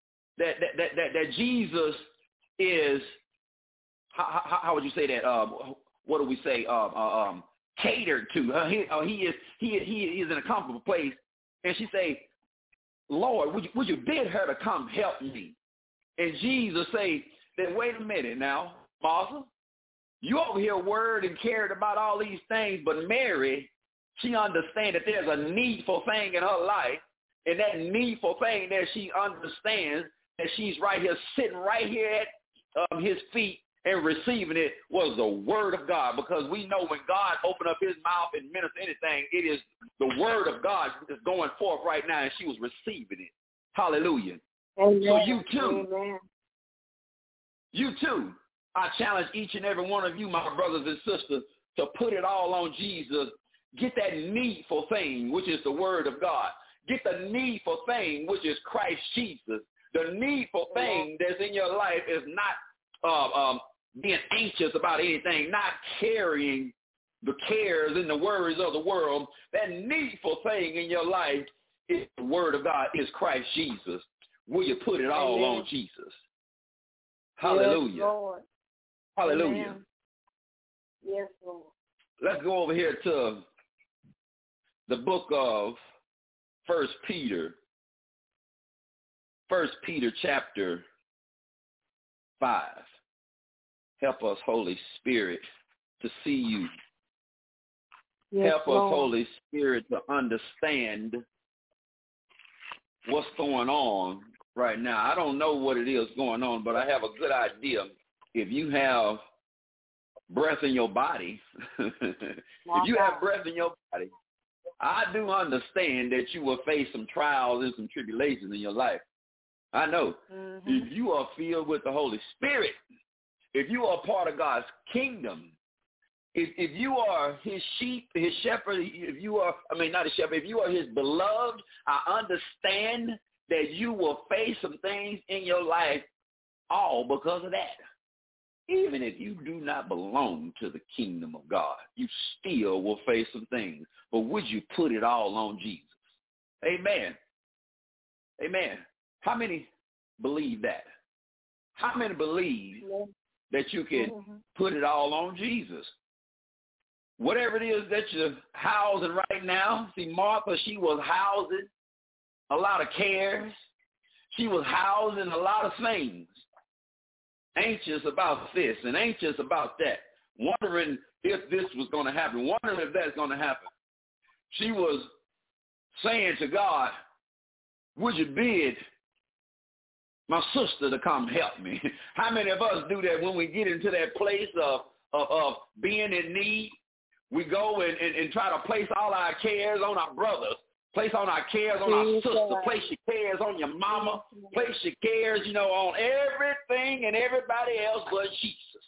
Jesus is, how would you say that? What do we say? Catered to. He is in a comfortable place. And she say, Lord, would you bid her to come help me? And Jesus say, then wait a minute now, Martha. You over here worried and cared about all these things, but Mary, she understands that there's a needful thing in her life, and that needful thing that she understands that she's right here, sitting right here at his feet and receiving it was the Word of God, because we know when God opened up his mouth and minister anything, it is the Word of God that's going forth right now, and she was receiving it. Hallelujah. Amen. So you too. Amen. You too. I challenge each and every one of you, my brothers and sisters, to put it all on Jesus. Get that needful thing, which is the Word of God. Get the needful thing, which is Christ Jesus. The needful thing that's in your life is not being anxious about anything, not carrying the cares and the worries of the world. That needful thing in your life is the Word of God, is Christ Jesus. Will you put it all on Jesus? Hallelujah. Yes, Lord. Hallelujah. Amen. Yes, Lord. Let's go over here to the book of 1 Peter. 1 Peter chapter 5. Help us, Holy Spirit, to see you. Yes, Help Lord. us, Holy Spirit, to understand what's going on right now. I don't know what it is going on, but I have a good idea if you have breath in your body, if you have breath in your body, I do understand that you will face some trials and some tribulations in your life. I know. If you are filled with the Holy Spirit, if you are part of God's kingdom, if you are his sheep, his shepherd, if you are, not a shepherd, if you are his beloved, I understand that you will face some things in your life all because of that. Even if you do not belong to the kingdom of God, you still will face some things. But would you put it all on Jesus? Amen. Amen. How many believe that? How many believe that you can put it all on Jesus? Whatever it is that you're housing right now, see, Martha, she was housing a lot of cares. She was housing a lot of things. Anxious about this and anxious about that, wondering if this was going to happen, wondering if that's going to happen. She was saying to God, would you bid my sister to come help me? How many of us do that when we get into that place of being in need? We go and try to place all our cares on our brothers, place on our cares on our sister, place your cares on your mama, place your cares, on everything and everybody else but Jesus.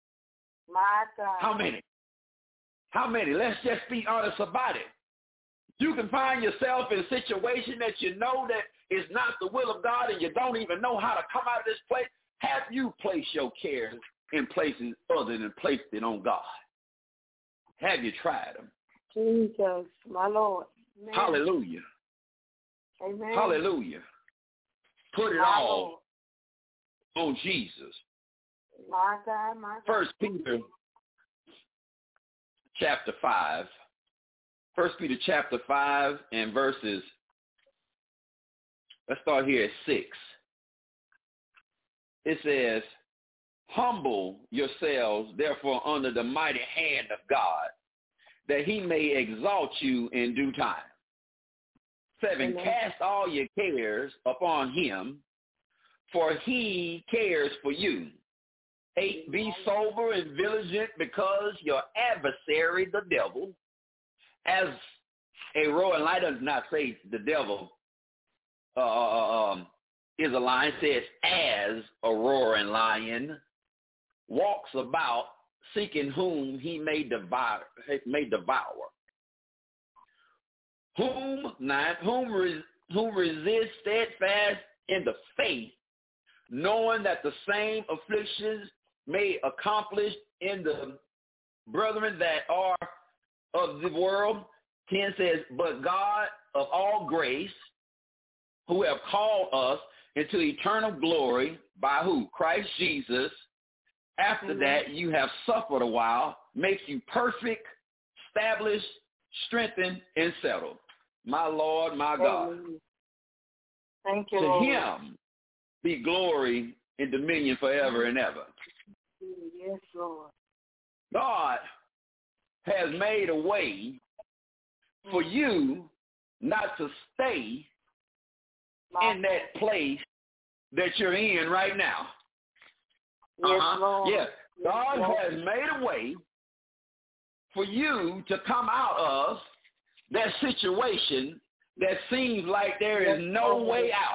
My God. How many? How many? Let's just be honest about it. You can find yourself in a situation that you know that is not the will of God and you don't even know how to come out of this place. Have you placed your cares in places other than placed it on God? Have you tried them? Jesus, my Lord. Amen. Hallelujah. Amen. Hallelujah. Put it all on Jesus. My God, my God. 1 Peter chapter 5. 1 Peter chapter 5 and verses, let's start here at 6. It says, humble yourselves, therefore, under the mighty hand of God, that he may exalt you in due time. 7, Amen. Cast all your cares upon him, for he cares for you. 8, Be sober and vigilant, because your adversary, the devil, as a roaring lion, does not say the devil is a lion, says as a roaring lion, walks about seeking whom he may devour. Whom resist steadfast in the faith, knowing that the same afflictions may accomplish in the brethren that are of the world. 10 says, but God of all grace, who have called us into eternal glory by who? Christ Jesus. After that, you have suffered a while, makes you perfect, established, strengthened, and settled. My Lord, my God. Thank you, to Lord. him be glory and dominion forever and ever. Yes, Lord. God has made a way for you not to stay in that place that you're in right now. Yes, Lord. Yes. God has made a way for you to come out of that situation that seems like there is no way out.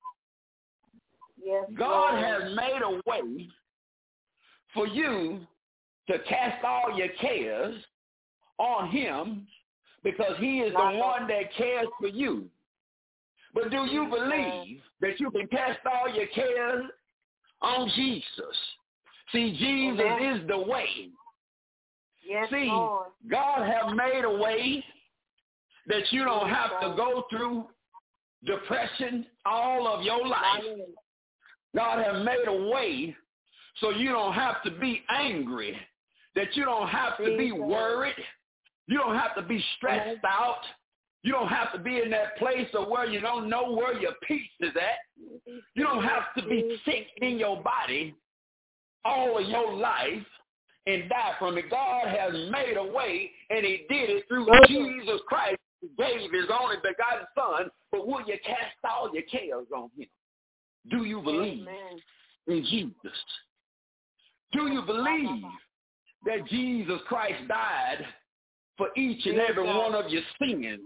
Yes, God Lord. has made a way for you to cast all your cares on him, because he is the one that cares for you. But do you believe that you can cast all your cares on Jesus? See, Jesus is the way. Yes, See, Lord. God has made a way that you don't have to go through depression all of your life. God has made a way so you don't have to be angry, that you don't have to be worried, you don't have to be stressed out, you don't have to be in that place of where you don't know where your peace is at. You don't have to be sick in your body all of your life and die from it. God has made a way, and he did it through Jesus Christ, who gave his only begotten Son. But will you cast all your cares on him? Do you believe in Jesus? Do you believe that Jesus Christ died for each and every one of your sins?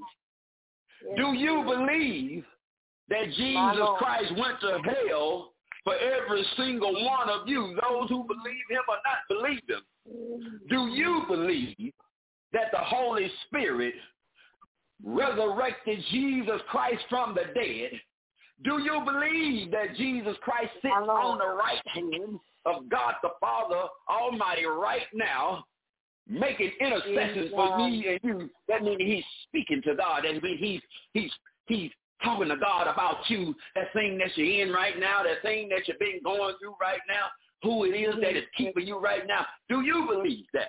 Do you believe that Jesus Christ went to hell for every single one of you, those who believe him or not believe him? Do you believe that the Holy Spirit resurrected Jesus Christ from the dead? Do you believe that Jesus Christ sits on the right hand of God the Father Almighty right now, making intercessions for me and you? That means he's speaking to God. That means he's talking to God about you, that thing that you're in right now, that thing that you've been going through right now, who it is that is keeping you right now. Do you believe that?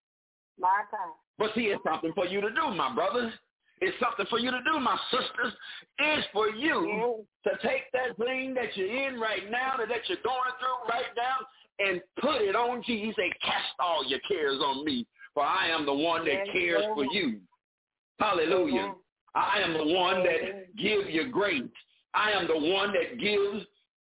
My God. But see, it's something for you to do, my brothers. It's something for you to do, my sisters. It's for you to take that thing that you're in right now, that you're going through right now, and put it on Jesus. Say, cast all your cares on me, for I am the one that cares for you. Hallelujah. I am the one that gives you grace. I am the one that gives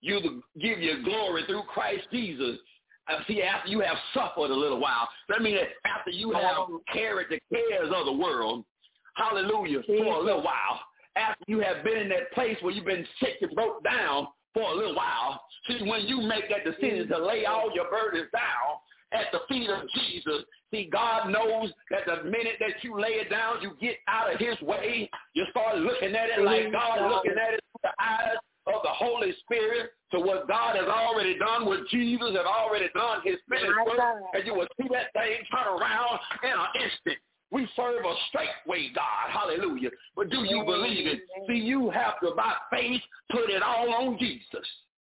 you glory through Christ Jesus. See, after you have suffered a little while, that means that after you have carried the cares of the world, hallelujah, for a little while, after you have been in that place where you've been sick and broke down for a little while, see, when you make that decision to lay all your burdens down at the feet of Jesus, see, God knows that the minute that you lay it down, you get out of his way, you start looking at it like God looking at it through the eyes of the Holy Spirit. So what God has already done, what Jesus has already done, his finished work, and you will see that thing turn around in an instant. We serve a straight way God, hallelujah. But do you believe it? See, you have to, by faith, put it all on Jesus.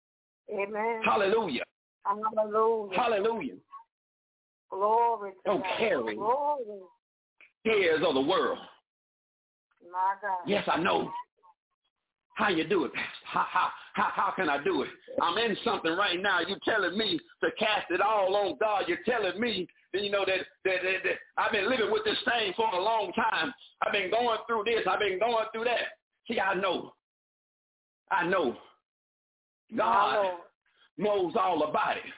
Amen. Hallelujah. Hallelujah. Hallelujah. Glory to Don't God. carry Glory. cares of the world. My God. Yes, I know. How you do it, Pastor? How can I do it? I'm in something right now. You're telling me to cast it all on God. You're telling me, you know, that I've been living with this thing for a long time. I've been going through this. I've been going through that. See, I know. God knows all about it.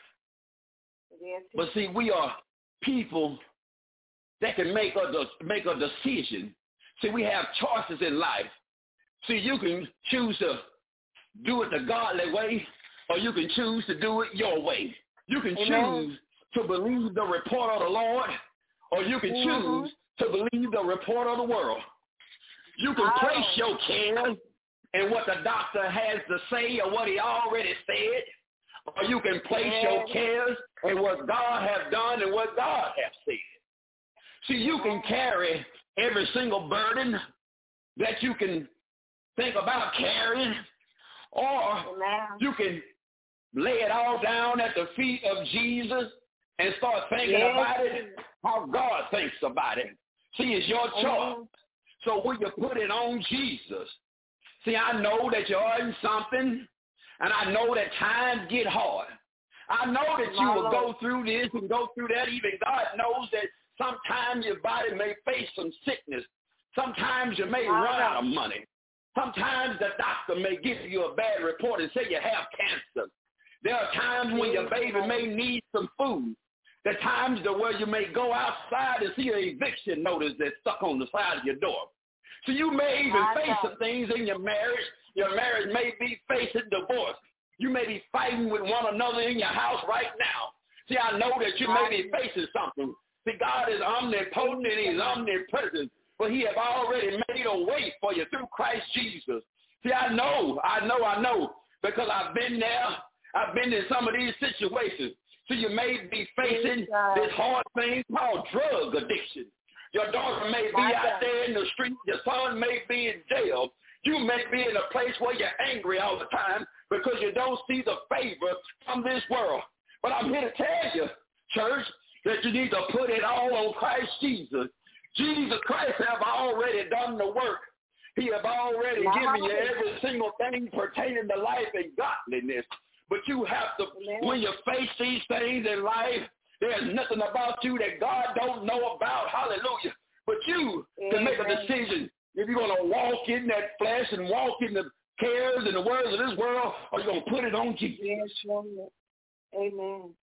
Yes, but see, we are people that can make a decision. See, we have choices in life. See, you can choose to do it the godly way, or you can choose to do it your way. You can choose to believe the report of the Lord, or you can choose to believe the report of the world. You can place your cares in what the doctor has to say or what he already said, or you can place your cares in what God has done and what God has said. See, you can carry every single burden that you can think about carrying, or you can lay it all down at the feet of Jesus and start thinking about it how God thinks about it. See, it's your choice. So will you put it on Jesus? See, I know that you're in something, and I know that times get hard. I know that you will go through this and go through that. Even God knows that sometimes your body may face some sickness. Sometimes you may run out of money. Sometimes the doctor may give you a bad report and say you have cancer. There are times when your baby may need some food. There are times where you may go outside and see an eviction notice that's stuck on the side of your door. So you may even face some things in your marriage. Your marriage may be facing divorce. You may be fighting with one another in your house right now. See, I know that you may be facing something. See, God is omnipotent and he's omnipresent. But he have already made a way for you through Christ Jesus. See, I know, because I've been there. I've been in some of these situations. So you may be facing this hard thing called drug addiction. Your daughter may be out there in the street. Your son may be in jail. You may be in a place where you're angry all the time because you don't see the favor from this world. But I'm here to tell you, church, that you need to put it all on Christ Jesus. Jesus Christ have already done the work. He have already given you every single thing pertaining to life and godliness. But you have to, when you face these things in life, there's nothing about you that God don't know about. Hallelujah. But you can make a decision if you're going to walk in that flesh and walk in the cares and the words of this world, or you're going to put it on Jesus. Yes, Amen.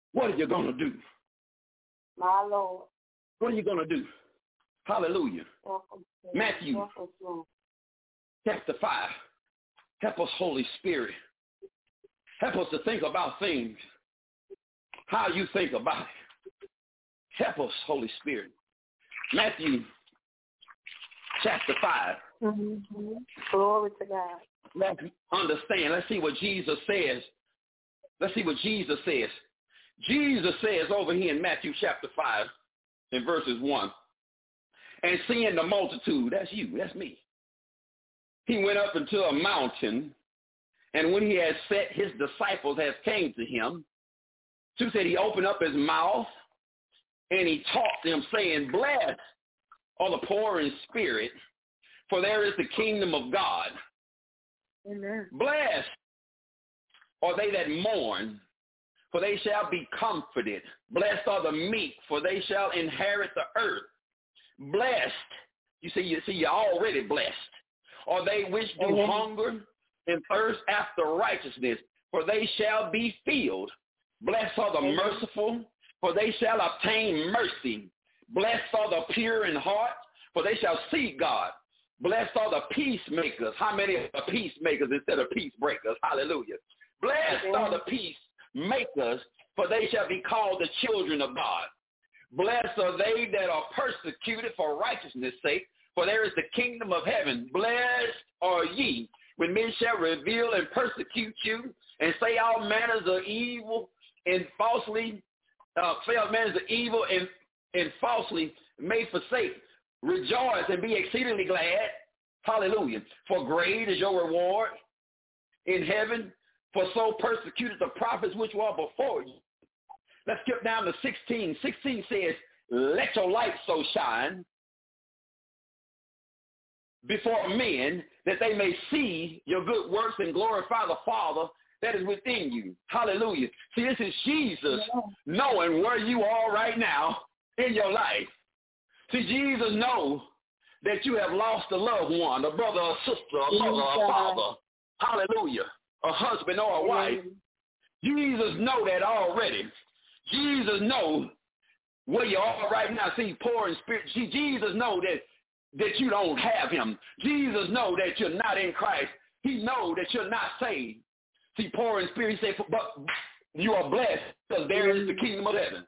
What are you going to do? My Lord. What are you going to do? Hallelujah. Matthew chapter 5. Help us, Holy Spirit. Help us to think about things, how you think about it. Help us, Holy Spirit. Matthew chapter 5. Mm-hmm. Glory to God. Let's understand. Let's see what Jesus says. Let's see what Jesus says. Jesus says over here in Matthew chapter 5 in verses 1, and seeing the multitude, that's you, that's me. He went up into a mountain, and when he had set his disciples as came to him, so said he opened up his mouth, and he taught them, saying, blessed are the poor in spirit, for there is the kingdom of God. Amen. Blessed are they that mourn, for they shall be comforted. Blessed are the meek, for they shall inherit the earth. Blessed, you're already blessed, are they which do hunger and thirst after righteousness, for they shall be filled. Blessed are the merciful, for they shall obtain mercy. Blessed are the pure in heart, for they shall see God. Blessed are the peacemakers. How many are peacemakers instead of peace breakers? Hallelujah. Blessed are the peacemakers, for they shall be called the children of God. Blessed are they that are persecuted for righteousness' sake, for there is the kingdom of heaven. Blessed are ye when men shall reveal and persecute you and say all manners of evil and falsely, and falsely may forsake. Rejoice and be exceedingly glad. Hallelujah. For great is your reward in heaven, for so persecuted the prophets which were before you. Let's skip down to 16. 16 says, let your light so shine before men that they may see your good works and glorify the Father that is within you. Hallelujah. See, this is Jesus knowing where you are right now in your life. See, Jesus knows that you have lost a loved one, a brother, a sister, a mother, a father. Hallelujah. A husband or a wife. Jesus knows that already. Jesus knows where you are right now. See, poor in spirit. See, Jesus knows that you don't have him. Jesus knows that you're not in Christ. He knows that you're not saved. See, poor in spirit, he said, but you are blessed because there is the kingdom of heaven.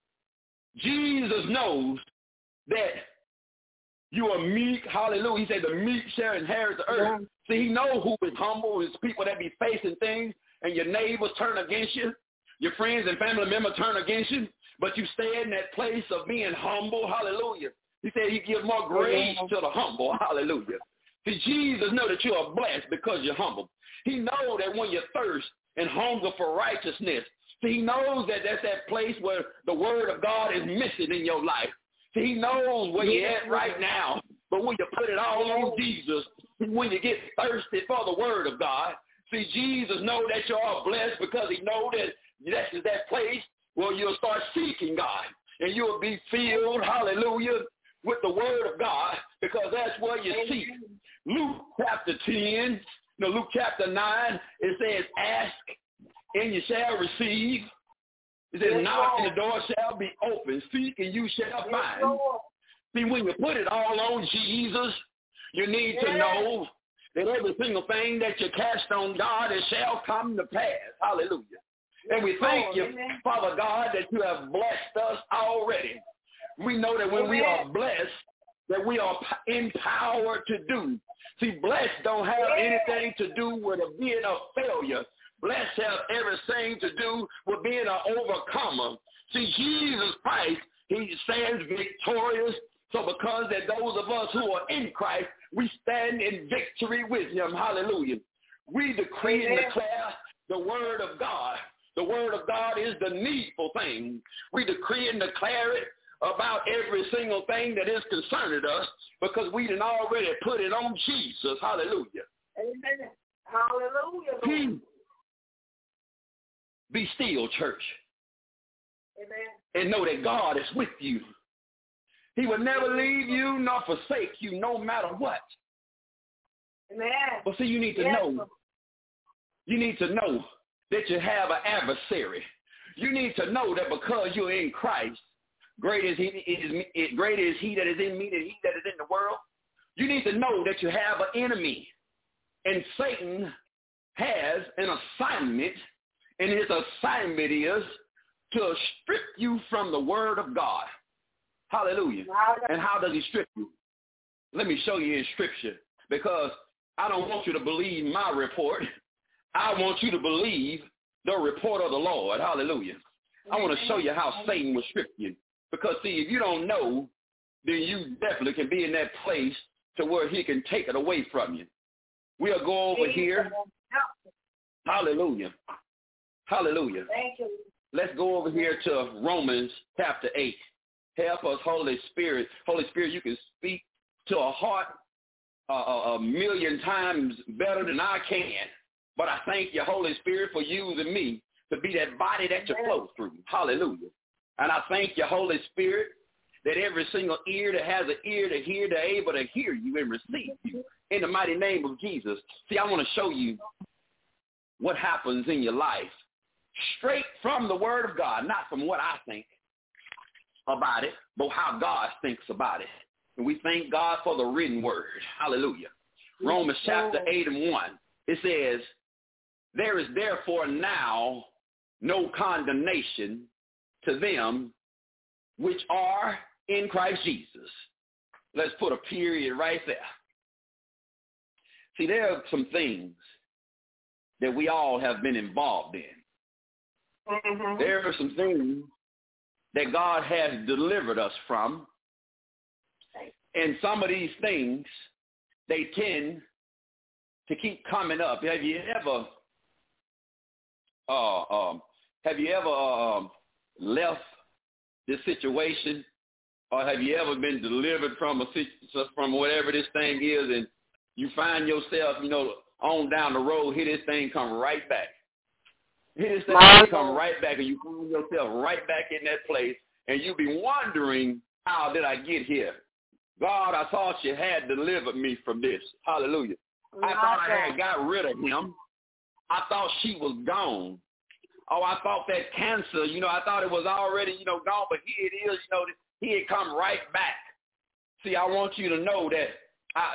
Jesus knows that you are meek. Hallelujah. He said the meek shall inherit the earth. See, he knows who is humble. It's people that be facing things, and your neighbors turn against you. Your friends and family members turn against you, but you stay in that place of being humble. Hallelujah. He said he gives more grace to the humble. Hallelujah. See, Jesus knows that you are blessed because you're humble. He knows that when you thirst and hunger for righteousness, see, he knows that that's that place where the word of God is missing in your life. See, he knows where you're at right now, but when you put it all on Jesus, when you get thirsty for the word of God, see, Jesus knows that you are blessed because he knows that this is that place where you'll start seeking God, and you'll be filled, hallelujah, with the word of God, because that's where you seek. Luke chapter 10, Luke chapter 9, it says, ask and you shall receive. It says, knock and the door shall be open. Seek and you shall find. See, when you put it all on Jesus, you need to know that every single thing that you cast on God, it shall come to pass. Hallelujah. And we thank you, Father God, that you have blessed us already. We know that when we are blessed, that we are empowered to do. See, blessed don't have anything to do with being a failure. Blessed have everything to do with being an overcomer. See, Jesus Christ, he stands victorious. So because that those of us who are in Christ, we stand in victory with him. Hallelujah. We decree and declare the word of God. The word of God is the needful thing. We decree and declare it about every single thing that is concerning us because we done already put it on Jesus. Hallelujah. Amen. Hallelujah. Be still, church. Amen. And know that God is with you. He will never leave you nor forsake you no matter what. Amen. But see, you need to know. You need to know that you have an adversary. You need to know that because you're in Christ, greater is he that is in me than he that is in the world. You need to know that you have an enemy, and Satan has an assignment, and his assignment is to strip you from the word of God. Hallelujah. And how does he strip you? Let me show you in Scripture, because I don't want you to believe my report. I want you to believe the report of the Lord. Hallelujah. I want to show you how Satan will strip you. Because, see, if you don't know, then you definitely can be in that place to where he can take it away from you. We'll go over here. Hallelujah. Hallelujah. Thank you. Let's go over here to Romans chapter 8. Help us, Holy Spirit. Holy Spirit, you can speak to a heart a million times better than I can. But I thank you, Holy Spirit, for using me to be that body that you flow through. Hallelujah. And I thank you, Holy Spirit, that every single ear that has an ear to hear, they're able to hear you and receive you in the mighty name of Jesus. See, I want to show you what happens in your life straight from the word of God, not from what I think about it, but how God thinks about it. And we thank God for the written word. Hallelujah. Romans chapter 8 and 1, it says, there is therefore now no condemnation to them which are in Christ Jesus. Let's put a period right there. See, there are some things that we all have been involved in. Mm-hmm. There are some things that God has delivered us from. And some of these things, they tend to keep coming up. Have you ever left this situation, or have you ever been delivered from whatever this thing is, and you find yourself, on down the road, here this thing come right back. Here this thing come right back, and you find yourself right back in that place, and you be wondering, how did I get here? God, I thought you had delivered me from this. Hallelujah. I thought I had got rid of him. I thought she was gone. Oh, I thought that cancer, I thought it was already, gone, but here it is, he had come right back. See, I want you to know that, I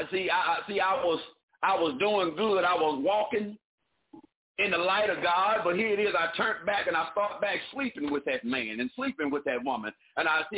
was doing good. I was walking in the light of God, but here it is, I turned back and I started back sleeping with that man and sleeping with that woman. And I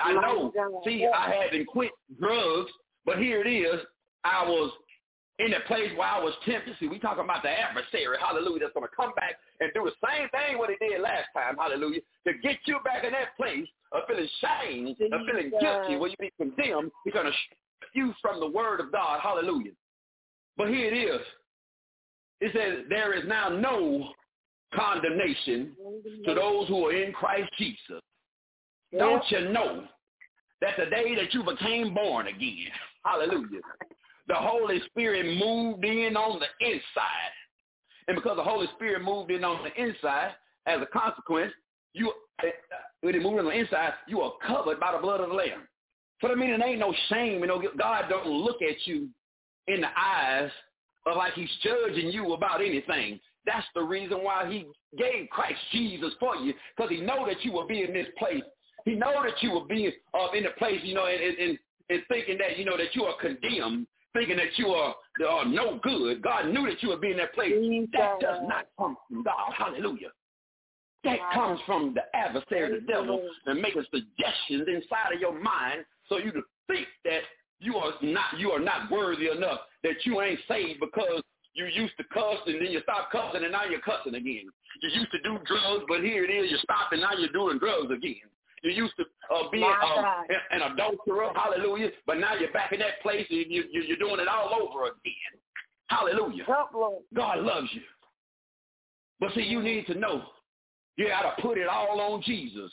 hadn't quit drugs, but here it is, I was in a place where I was tempted. See, we talking about the adversary, hallelujah, that's going to come back and do the same thing what he did last time, hallelujah, to get you back in that place of feeling shame, of feeling guilty, where you be condemned. He's going to strip you from the word of God, hallelujah. But here it is. It says, there is now no condemnation to those who are in Christ Jesus. Yeah. Don't you know that the day that you became born again, hallelujah, the Holy Spirit moved in on the inside. And because the Holy Spirit moved in on the inside, as a consequence, when it moved on the inside, you are covered by the blood of the Lamb. So that means there ain't no shame. God don't look at you in the eyes of like he's judging you about anything. That's the reason why he gave Christ Jesus for you, because he know that you will be in this place. He know that you will be in the place, and thinking that, that you are condemned, thinking that you are no good. God knew that you would be in that place. That does not come from God. Hallelujah. That comes from the adversary, the devil, and making suggestions inside of your mind so you to think that you are not worthy enough, that you ain't saved because you used to cuss and then you stopped cussing and now you're cussing again. You used to do drugs, but here it is, you stopped and now you're doing drugs again. You used to be an adulterer, hallelujah, but now you're back in that place and you're doing it all over again. Hallelujah. God loves you. But see, you need to know, you got to put it all on Jesus.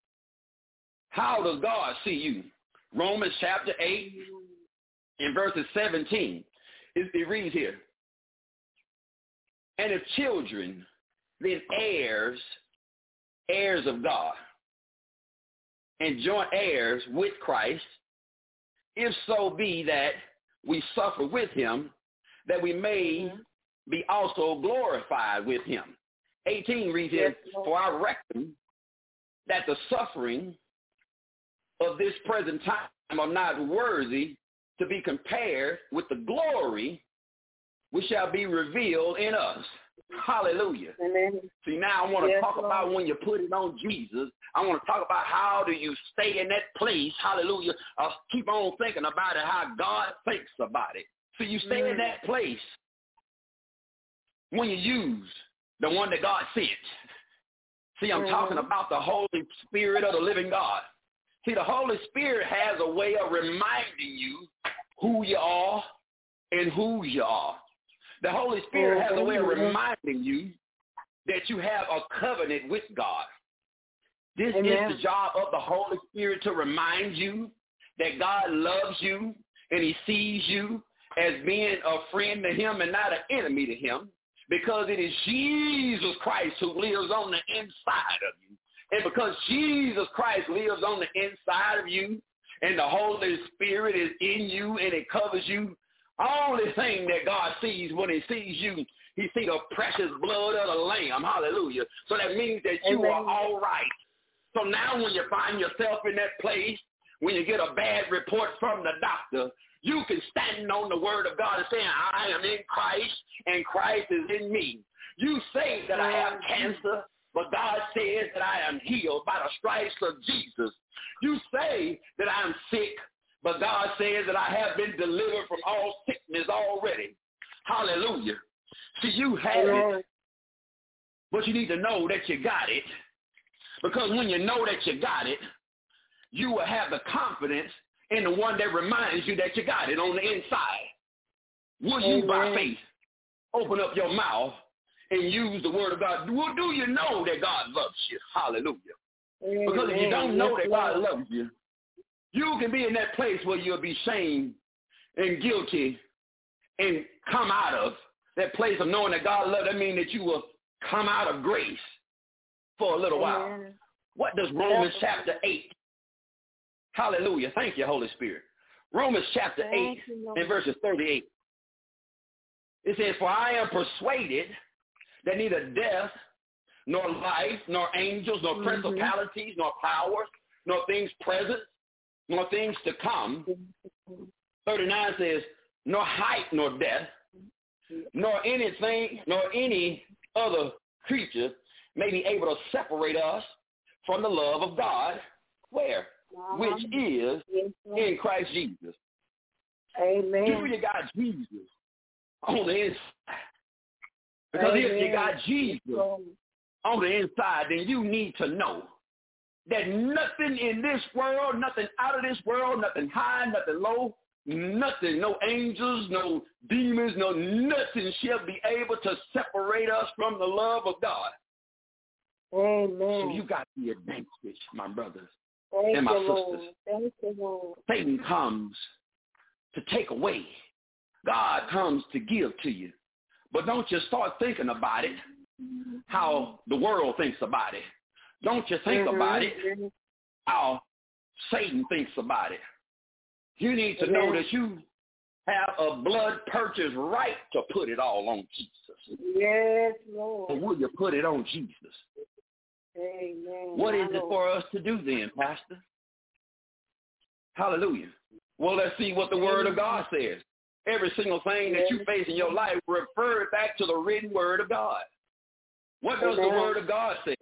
How does God see you? Romans chapter 8 in verses 17, it reads here, and if children, then heirs of God, and joint heirs with Christ, if so be that we suffer with him, that we may be also glorified with him. 18 reads here, for I reckon that the suffering of this present time are not worthy to be compared with the glory which shall be revealed in us. Hallelujah. Amen. See, now I want to talk about when you put it on Jesus. I want to talk about how do you stay in that place. Hallelujah. I'll keep on thinking about it, how God thinks about it. So you stay in that place when you use the one that God sent. See, I'm talking about the Holy Spirit of the living God. See, the Holy Spirit has a way of reminding you who you are and whose you are. The Holy Spirit has a way of reminding you that you have a covenant with God. This is the job of the Holy Spirit, to remind you that God loves you and he sees you as being a friend to him and not an enemy to him, because it is Jesus Christ who lives on the inside of you. And because Jesus Christ lives on the inside of you and the Holy Spirit is in you and it covers you, only thing that God sees when he sees you, he sees the precious blood of the Lamb. Hallelujah. So that means that you are all right. So now when you find yourself in that place, when you get a bad report from the doctor, you can stand on the word of God and say, I am in Christ and Christ is in me. You say that I have cancer, but God says that I am healed by the stripes of Jesus. You say that I'm sick, but God says that I have been delivered from all sickness already. Hallelujah. See, you have it, but you need to know that you got it. Because when you know that you got it, you will have the confidence in the one that reminds you that you got it on the inside. Will you, by faith, open up your mouth and use the word of God? Well, do you know that God loves you? Hallelujah. Because if you don't know that God loves you, you can be in that place where you'll be shamed and guilty and come out of that place of knowing that God loves. That means that you will come out of grace for a little while. What does Romans chapter 8? Hallelujah. Thank you, Holy Spirit. Romans chapter 8 and verses 38. It says, for I am persuaded that neither death, nor life, nor angels, nor principalities, nor powers, nor things present, nor things to come. 39 says, nor height, nor depth, nor anything, nor any other creature may be able to separate us from the love of God, where? Which is in Christ Jesus. Amen. You got Jesus on the inside. Because if you got Jesus on the inside, then you need to know that nothing in this world, nothing out of this world, nothing high, nothing low, nothing, no angels, no demons, no nothing shall be able to separate us from the love of God. Amen. So you got the advantage, my brothers and my sisters. Thank you, Lord. Satan comes to take away. God comes to give to you. But don't you start thinking about it how the world thinks about it. Don't you think about it how Satan thinks about it. You need to know that you have a blood purchase right to put it all on Jesus. Yes, Lord. Or will you put it on Jesus? Amen. What is it for us to do then, Pastor? Hallelujah. Well, let's see what the Word of God says. Every single thing that you face in your life, refer back to the written Word of God. What does the Word of God say?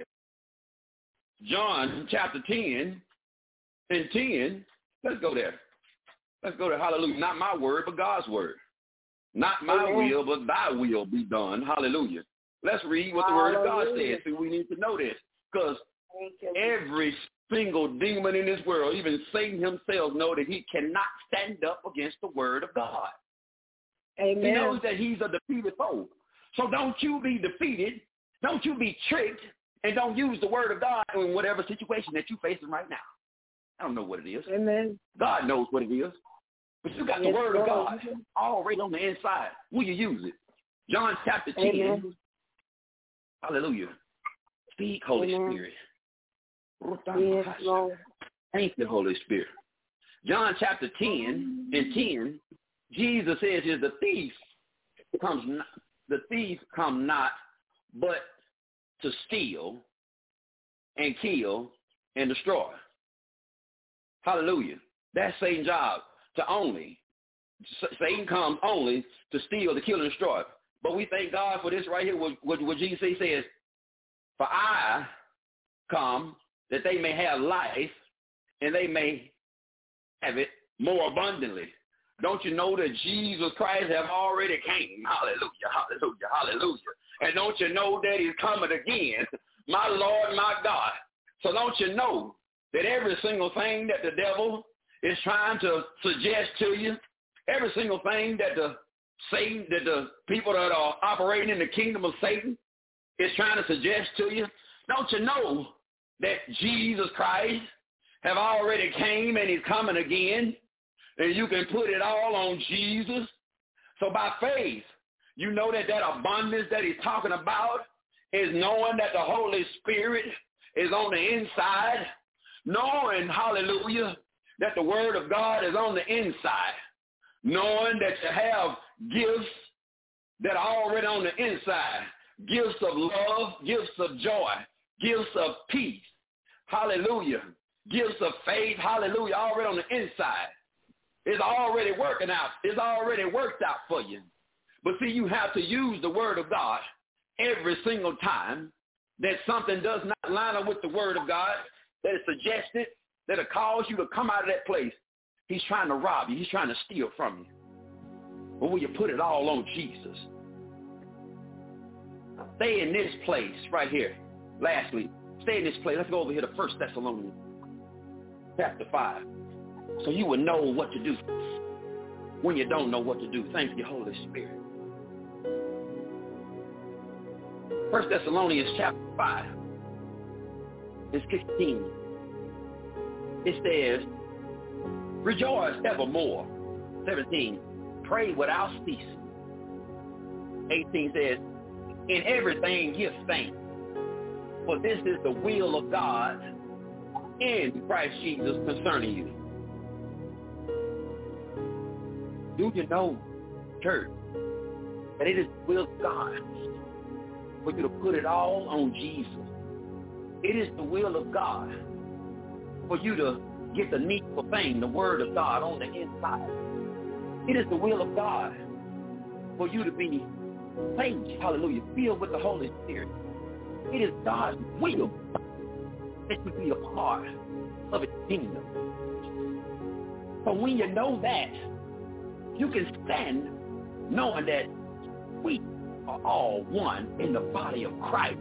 John chapter 10 and 10. Let's go there. Let's go there. Hallelujah. Not my word, but God's word. Not my will, but thy will be done. Hallelujah. Let's read what the Word of God says. See, we need to know this. Because every single demon in this world, even Satan himself, know that he cannot stand up against the Word of God. Amen. He knows that he's a defeated foe. So don't you be defeated. Don't you be tricked. And don't use the Word of God in whatever situation that you're facing right now. I don't know what it is. Amen. God knows what it is. But you got the Word of God already on the inside. Will you use it? John chapter 10. Amen. Hallelujah. Speak, Holy Spirit. Yes, Lord. Thank you, Holy Spirit. John chapter 10 and 10, Jesus says, "Is the thief comes not but to steal and kill and destroy. Hallelujah. That's Satan's job, Satan comes only to steal, to kill, and destroy. But we thank God for this right here, what Jesus says, for I come that they may have life and they may have it more abundantly. Don't you know that Jesus Christ have already came? Hallelujah, hallelujah, hallelujah. And don't you know that he's coming again, my Lord, my God. So don't you know that every single thing that the devil is trying to suggest to you, every single thing that the people that are operating in the kingdom of Satan is trying to suggest to you, don't you know that Jesus Christ have already came and he's coming again, and you can put it all on Jesus? So by faith, you know that abundance that he's talking about is knowing that the Holy Spirit is on the inside, knowing, hallelujah, that the word of God is on the inside, knowing that you have gifts that are already on the inside, gifts of love, gifts of joy, gifts of peace, hallelujah, gifts of faith, hallelujah, already on the inside. It's already working out. It's already worked out for you. But see, you have to use the word of God every single time that something does not line up with the word of God, that is suggested, that it calls you to come out of that place. He's trying to rob you. He's trying to steal from you. But will you put it all on Jesus? Stay in this place right here. Lastly, stay in this place. Let's go over here to 1 Thessalonians chapter 5. So you will know what to do when you don't know what to do. Thank you, Holy Spirit. 1 Thessalonians chapter 5. It's 16. It says, rejoice evermore. 17, pray without ceasing. 18 says, in everything give thanks, for this is the will of God in Christ Jesus concerning you. Do you know, church, that it is the will of God for you to put it all on Jesus? It is the will of God for you to get the needful thing, the word of God, on the inside. It is the will of God for you to be saved, hallelujah, filled with the Holy Spirit. It is God's will that you be a part of his kingdom. So when you know that, you can stand knowing that we are all one in the body of Christ.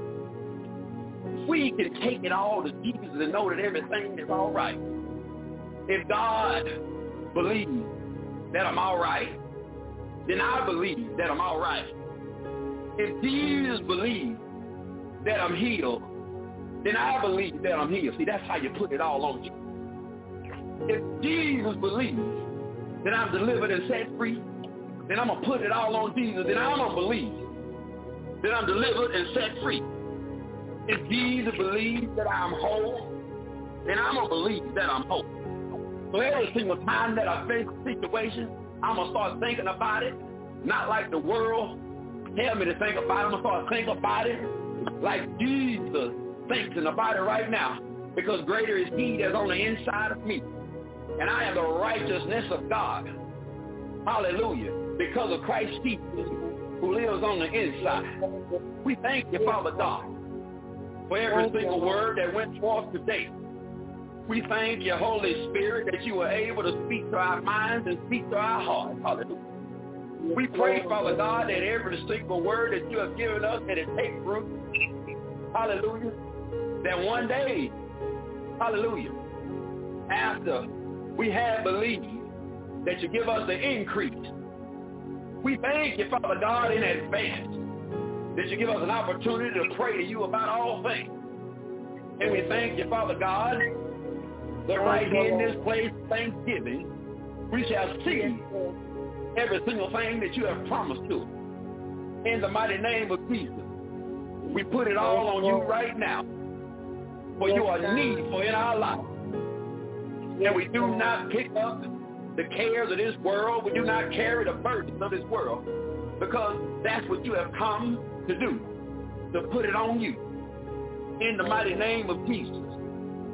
We can take it all to Jesus and know that everything is all right. If God believes that I'm all right, then I believe that I'm all right. If Jesus believes that I'm healed, then I believe that I'm healed. See, that's how you put it all on you. If Jesus believes that I'm delivered and set free, then I'm going to put it all on Jesus. Then I'm going to believe that I'm delivered and set free. If Jesus believes that I'm whole, then I'm going to believe that I'm whole. So every single time that I face a situation, I'm going to start thinking about it, not like the world tell me to think about it. I'm going to start thinking about it like Jesus thinks about it right now, because greater is he that's on the inside of me. And I have the righteousness of God. Hallelujah. Because of Christ Jesus who lives on the inside. We thank you, Father God, for every single word that went forth today. We thank you, Holy Spirit, that you were able to speak to our minds and speak to our hearts. Hallelujah. We pray, Father God, that every single word that you have given us, that it takes root. Hallelujah. That one day, hallelujah, after we have believed that you give us the increase, we thank you, Father God, in advance that you give us an opportunity to pray to you about all things. And we thank you, Father God, that right here in this place, Thanksgiving, we shall see every single thing that you have promised to us. In the mighty name of Jesus, we put it all on you right now, for you are needful in our life. And we do not pick up the cares of this world. We do not carry the burdens of this world, because that's what you have come to do, to put it on you. In the mighty name of Jesus,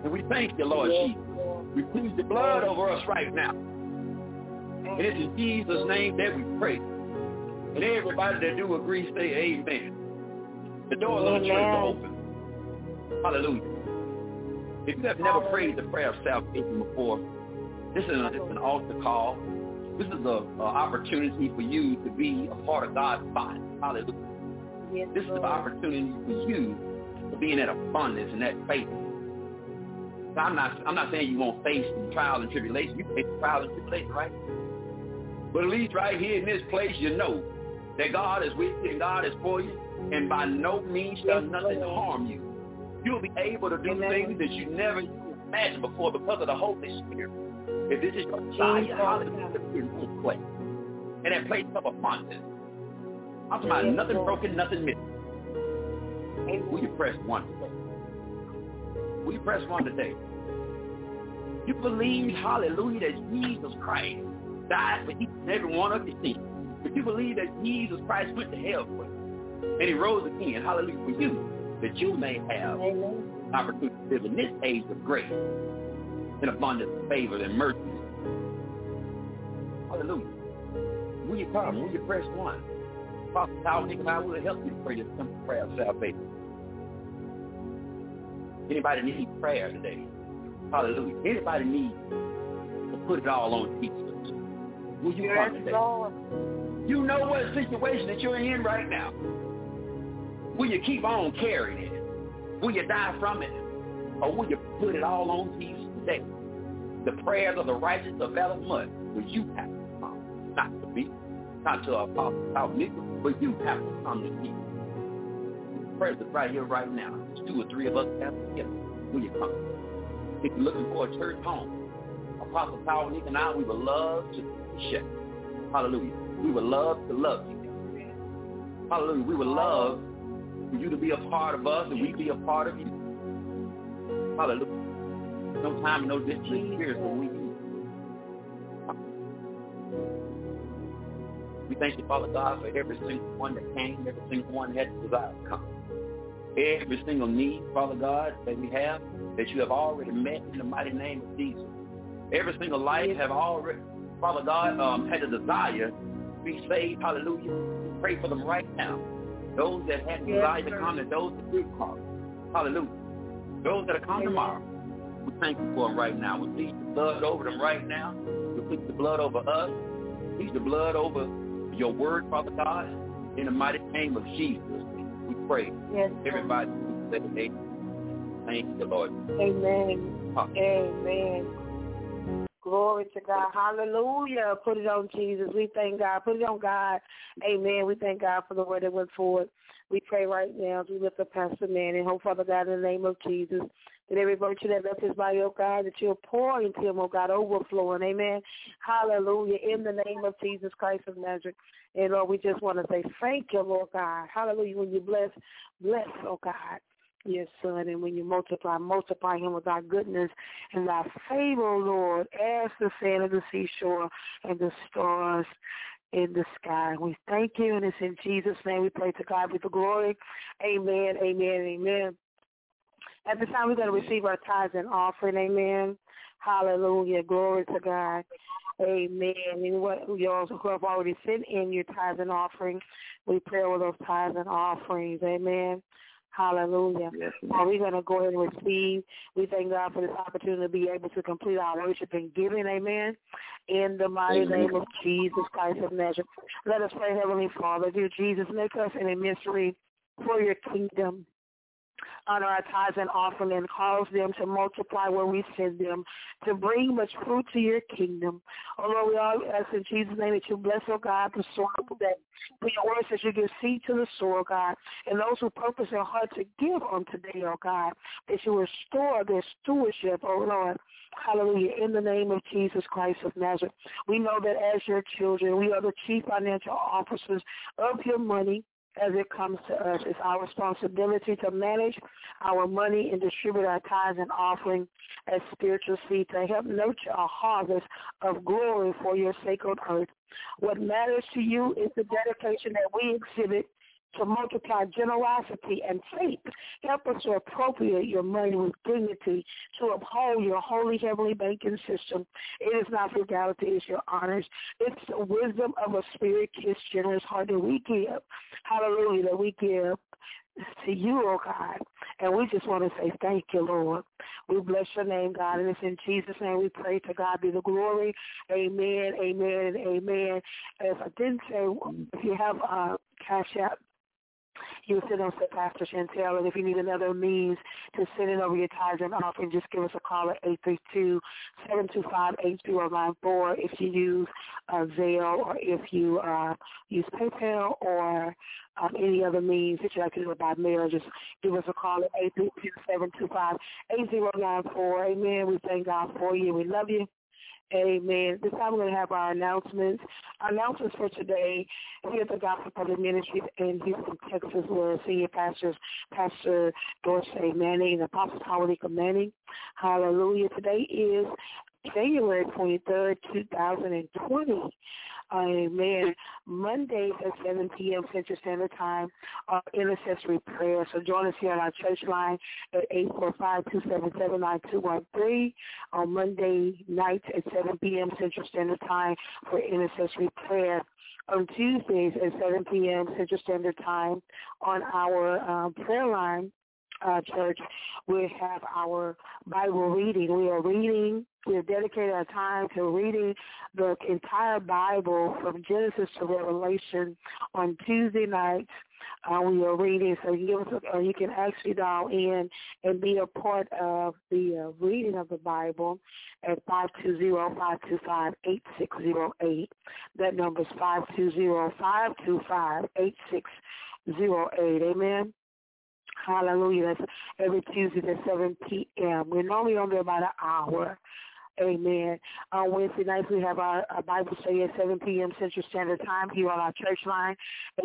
And we thank you, Lord Jesus. We plead the blood over us right now. And it's in Jesus' name that we pray. And everybody that do agree, say amen. The doors of the church are open. Hallelujah. If you have never prayed the prayer of salvation before, this is an altar call. This is an opportunity for you to be a part of God's body. Hallelujah. This is an opportunity for you to be in that abundance and that faith. I'm not saying you won't face trials and tribulation. You face trials and tribulation, right? But at least right here in this place, you know that God is with you and God is for you, and by no means shall nothing harm you. You'll be able to do things that you never imagined before because of the Holy Spirit. If this is your desire, hallelujah, in this place, in that place of abundance. I'm talking about nothing broken, nothing missing. Will you press one today? Will you press one today? You believe, hallelujah, that Jesus Christ died for each and every one of your sins. If you believe that Jesus Christ went to hell for you, and he rose again, hallelujah, for you, that you may have an opportunity to live in this age of grace, in abundance of favor and mercy. Hallelujah. Will you come? Will you press one? Pastor Tyler and I will help you pray this simple prayer of salvation. Anybody needs prayer today? Hallelujah. Anybody needs to put it all on Jesus? Will you come today? Lord. You know what situation that you're in right now. Will you keep on carrying it? Will you die from it? Or will you put it all on Jesus today? The prayers of the righteous avail much. Will you have to come? Not to me, not to Apostle Nicholas, but you have to come to Jesus. The prayers are right here, right now. There's 2 or 3 of us have together. Will you come? If you're looking for a church home, Apostle Power Nick and I, we would love to share. Hallelujah. We would love to love you. Hallelujah. We would love for you to be a part of us and we be a part of you. Hallelujah. No time, no distance, spirits when we do. We thank you, Father God, for every single one that came, every single one that had the desire to come. Every single need, Father God, that we have, that you have already met in the mighty name of Jesus. Every single life have already, Father God, had a desire to be saved. Hallelujah. We pray for them right now. Those that had the desire to come and those that did come. Hallelujah. Those that are coming tomorrow, we thank you for them right now. We plead the blood over them right now. We plead the blood over us. We plead the blood over your word, Father God, in the mighty name of Jesus. We pray. Yes. Everybody say amen. Thank you, Lord. Amen. Amen. Glory to God. Hallelujah. Put it on Jesus. We thank God. Put it on God. Amen. We thank God for the word that went forward. We pray right now as we lift up Pastor Man and hope, Father God, in the name of Jesus, that every virtue that left his body, oh God, that you'll pour into him, oh God, overflowing. Amen. Hallelujah. In the name of Jesus Christ of Nazareth. And Lord, we just want to say thank you, Lord God. Hallelujah. When you bless, oh God, your son, and when you multiply him with thy goodness and thy favor, Lord, as the sand of the seashore and the stars in the sky. We thank you, and it's in Jesus' name we pray. To God be the glory. Amen, amen, amen. At this time, we're going to receive our tithes and offering. Amen. Hallelujah. Glory to God. Amen. And what you also who have already sent in your tithes and offerings, we pray over those tithes and offerings. Amen. Hallelujah. Yes. Now we're going to go ahead and receive. We thank God for this opportunity to be able to complete our worship and giving. Amen. In the mighty name of Jesus Christ of Nazareth. Let us pray, Heavenly Father. Dear Jesus, make us an emissary for your kingdom. Honor our tithes and offering and cause them to multiply where we send them, to bring much fruit to your kingdom. Oh, Lord, we all ask in Jesus' name that you bless, oh God, the soil today. For your word says you give seed to the soil, God, and those who purpose their heart to give on today, oh God, that you restore their stewardship, oh Lord. Hallelujah. In the name of Jesus Christ of Nazareth. We know that as your children, we are the chief financial officers of your money. As it comes to us, it's our responsibility to manage our money and distribute our tithes and offering as spiritual seed to help nurture a harvest of glory for your sacred earth. What matters to you is the dedication that we exhibit to multiply generosity and faith. Help us to appropriate your money with dignity, to uphold your holy heavenly banking system. It is not frugality, it's your honors. It's the wisdom of a spirit-kissed, generous heart that we give. Hallelujah, that we give to you, oh God. And we just want to say thank you, Lord. We bless your name, God, and it's in Jesus' name we pray. To God be the glory. Amen, amen, and amen. If I didn't say, if you have Cash App, you will send on to Pastor Chantel, and if you need another means to send in over your tithes and offering, just give us a call at 832-725-8094 if you use Zelle or if you use PayPal or any other means that you like to do it by mail. Just give us a call at 832-725-8094. Amen. We thank God for you. We love you. Amen. This time we're going to have our announcements. Our announcements for today here at the Gospel Public Ministries in Houston, Texas, where senior pastors, Pastor Dorsey Manning and Apostle Tawalika Manning. Hallelujah. Today is January 23rd, 2020. Amen. Mondays at 7 p.m. Central Standard Time are intercessory prayer. So join us here on our church line at 845-277-9213 on Monday nights at 7 p.m. Central Standard Time for intercessory prayer. On Tuesdays at 7 p.m. Central Standard Time on our prayer line, church, we have our Bible reading. We have dedicated our time to reading the entire Bible from Genesis to Revelation on Tuesday nights. We are reading, so you can actually dial in and be a part of the reading of the Bible at 520-525-8608. That number is 520-525-8608. Amen. Hallelujah. That's every Tuesday at 7 p.m. We're normally on there about an hour. Amen. On Wednesday nights, we have our Bible study at 7 p.m. Central Standard Time here on our church line,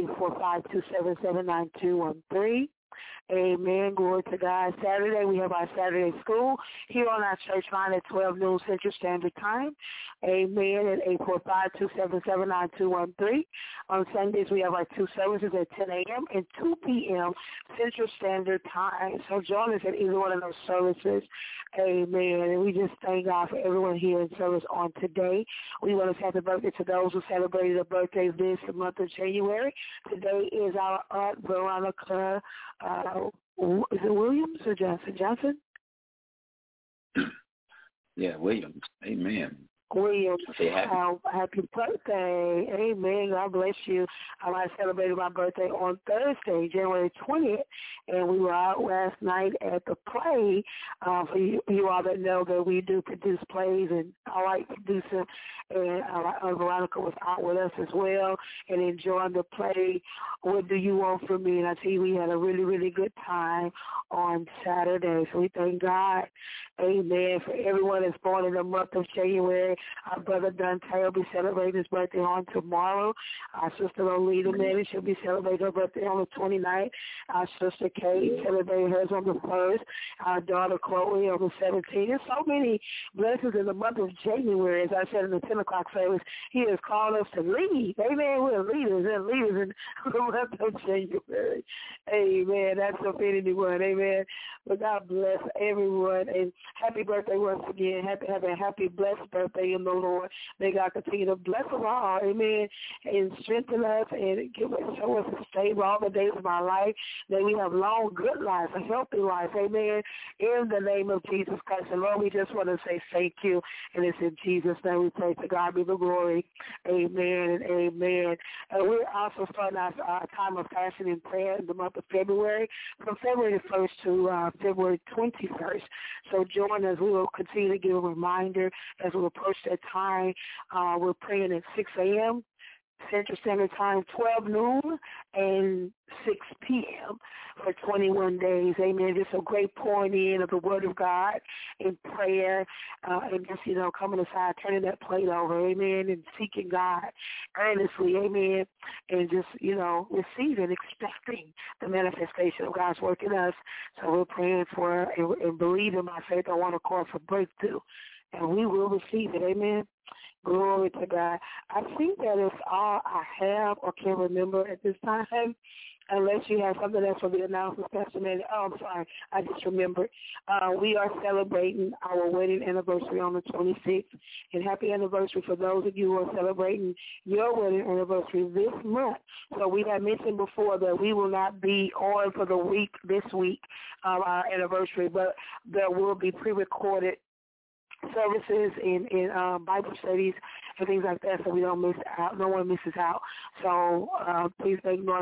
845-277-9213. Amen. Glory to God. Saturday, we have our Saturday school here on our church line at 12 noon Central Standard Time. Amen. At 845-277-9213. On Sundays, we have our two services at 10 a.m. and 2 p.m. Central Standard Time. So join us at either one of those services. Amen. And we just thank God for everyone here in service on today. We want to say happy birthday to those who celebrated their birthdays this month of January. Today is our Aunt Veronica, is it Williams or Johnson? Yeah, Williams. Amen. Williams, happy birthday. Amen. God bless you. I celebrated my birthday on Thursday, January 20th, and we were out last night at the play. For you all that know that we do produce plays, and I like producing, and Veronica was out with us as well and enjoying the play, What Do You Want From Me? And I tell you, we had a really, really good time on Saturday. So we thank God, amen, for everyone that's born in the month of January. Our brother Dante will be celebrating his birthday on tomorrow. Our sister Lolita Manning, she'll be celebrating her birthday on the 29th. Our sister Kate celebrating hers on the 1st. Our daughter Chloe on the 17th. There's so many blessings in the month of January. As I said in the 10 o'clock service, he has called us to lead. Amen. We're leaders in the month of January. Amen. That's for anyone. Amen. But God bless everyone. And happy birthday once again. Happy blessed birthday in the Lord. May God continue to bless us all, amen, and strengthen us and show us a stable all the days of our life, that we have long, good life, a healthy life, amen, in the name of Jesus Christ. And Lord, we just want to say thank you, and it's in Jesus' name we pray. To God be the glory, amen and amen. And we're also starting our time of fasting and prayer in the month of February, from February 1st to February 21st. So join us. We will continue to give a reminder as we approach that time. We're praying at 6 a.m. Central Standard Time, 12 noon, and 6 p.m. for 21 days. Amen. Just a great pouring in of the Word of God in prayer, and just, coming aside, turning that plate over, amen, and seeking God earnestly, amen, and just, receiving, expecting the manifestation of God's work in us. So we're praying for and believing by faith on one accord for breakthrough, and we will receive it, amen. Glory to God. I think that is all I have or can remember at this time. Unless you have something else for the announcement, Pastor Manny. Oh, I'm sorry. I just remembered. We are celebrating our wedding anniversary on the 26th. And happy anniversary for those of you who are celebrating your wedding anniversary this month. So we had mentioned before that we will not be on for the week, this week, our anniversary, but there will be pre-recorded services in Bible studies and things like that, so we don't miss out. No one misses out. So please make note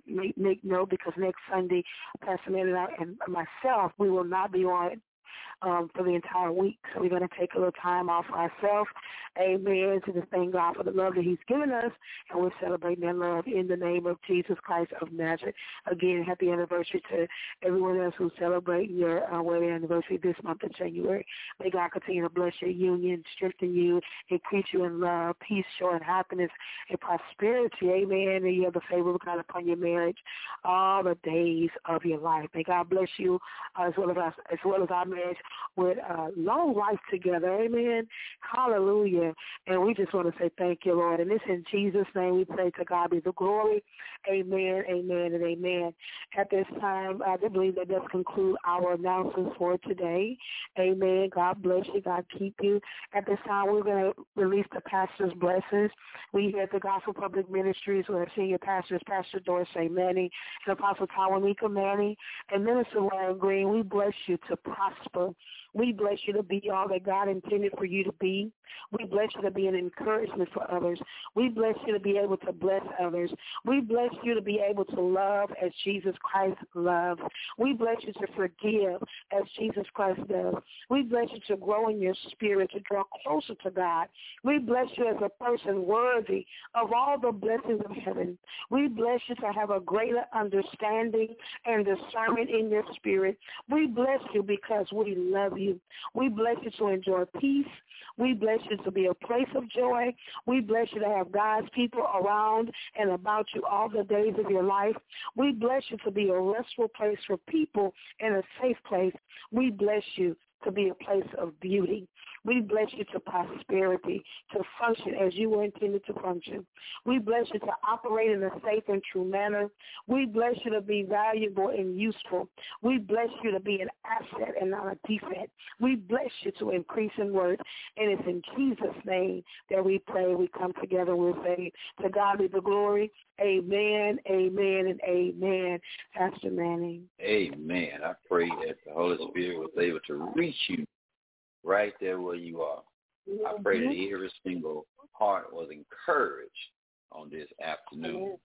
because next Sunday, Pastor Manny and myself, we will not be on for the entire week. So we're going to take a little time off for ourselves. Amen. To just thank God for the love that he's given us, and we're celebrating that love in the name of Jesus Christ of Nazareth. Again, happy anniversary to everyone else who's celebrating your wedding anniversary this month of January. May God continue to bless your union, strengthen you, increase you in love, peace, joy, and happiness, and prosperity. Amen. And you have the favor of God upon your marriage all the days of your life. May God bless you as well as our marriage with long life together. Amen. Hallelujah. And we just want to say thank you, Lord. And it's in Jesus' name we pray. To God be the glory. Amen, amen, and amen. At this time, I do believe that does conclude our announcements for today. Amen. God bless you. God keep you. At this time, we're going to release the pastor's blessings. We here at the Gospel Public Ministries, we're senior pastors, Pastor Dorsey Manny and Apostle Tawanika Manny and Minister Warren Green. We bless you to prosper. We bless you to be all that God intended for you to be. We bless you to be an encouragement for others. We bless you to be able to bless others. We bless you to be able to love as Jesus Christ loves. We bless you to forgive as Jesus Christ does. We bless you to grow in your spirit, to draw closer to God. We bless you as a person worthy of all the blessings of heaven. We bless you to have a greater understanding and discernment in your spirit. We bless you because we love you. We bless you to enjoy peace. We bless you to be a place of joy. We bless you to have God's people around and about you all the days of your life. We bless you to be a restful place for people and a safe place. We bless you to be a place of beauty. We bless you to prosperity, to function as you were intended to function. We bless you to operate in a safe and true manner. We bless you to be valuable and useful. We bless you to be an asset and not a defect. We bless you to increase in worth. And it's in Jesus' name that we pray. We come together. We'll say, to God be the glory. Amen, amen, and amen. Pastor Manning. Amen. I pray that the Holy Spirit was able to reach you right there where you are. I pray that every single heart was encouraged on this afternoon,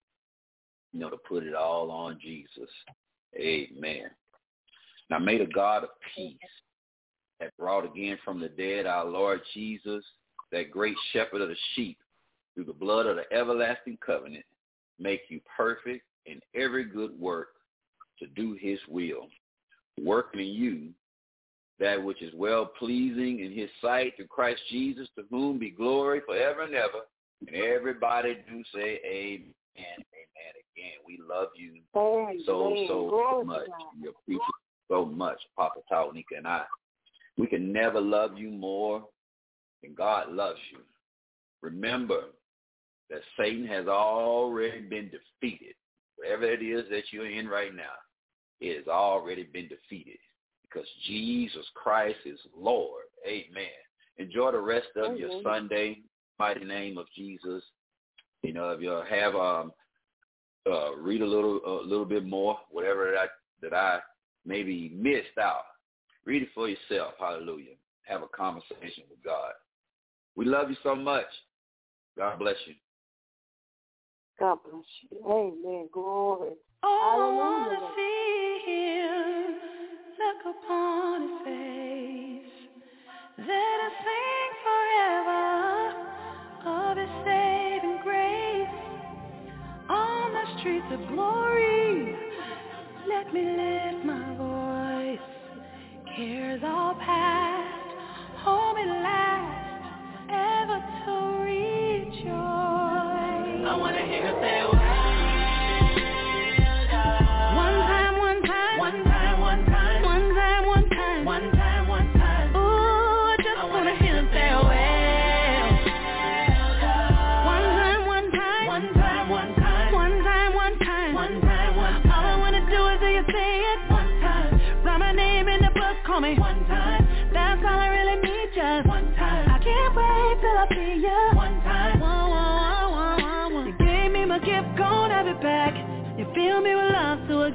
to put it all on Jesus. Amen. Now may the God of peace that brought again from the dead our Lord Jesus, that great shepherd of the sheep, through the blood of the everlasting covenant, make you perfect in every good work to do his will, working in you that which is well-pleasing in his sight through Christ Jesus, to whom be glory forever and ever. And everybody do say amen, amen again. We love you so much. We appreciate so much, Papa Tawanika and I. We can never love you more than God loves you. Remember that Satan has already been defeated. Whatever it is that you're in right now, it has already been defeated, because Jesus Christ is Lord. Amen. Enjoy the rest of your Sunday, mighty name of Jesus. If you have read a little bit more, whatever that I maybe missed out, read it for yourself. Hallelujah. Have a conversation with God. We love you so much. God bless you. God bless you. Amen. Glory. Oh, I wanna see him. Look upon his face. Let us sing forever of his saving grace. On the streets of glory, let me lift my voice. Cares all past, home at last, ever to rejoice. I want to hear her say,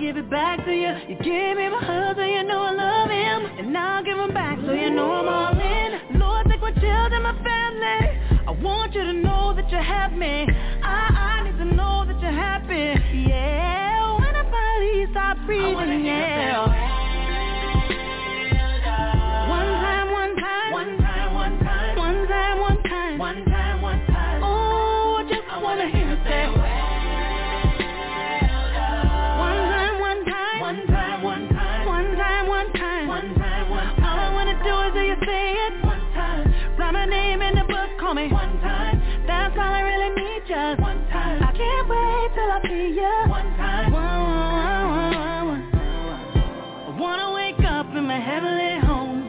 give it back to you. You gave me my husband, so you know I love him. And I'll give him back, so you know I'm all in. Lord, take my children, my family. I want you to know that you have me. I need to know that you're happy. Yeah, when I finally stop breathing, yeah. One time, one time. One time, one time. One time, one time. One time, one time. Oh, I just wanna hear you say. One time, one time. One time, one time. One time, one time. One time, one time. All I wanna do is hear you say it one time. Write my name in the book, call me one time. That's all I really need, just one time. I can't wait till I see you one time. I wanna wake up in my heavenly home.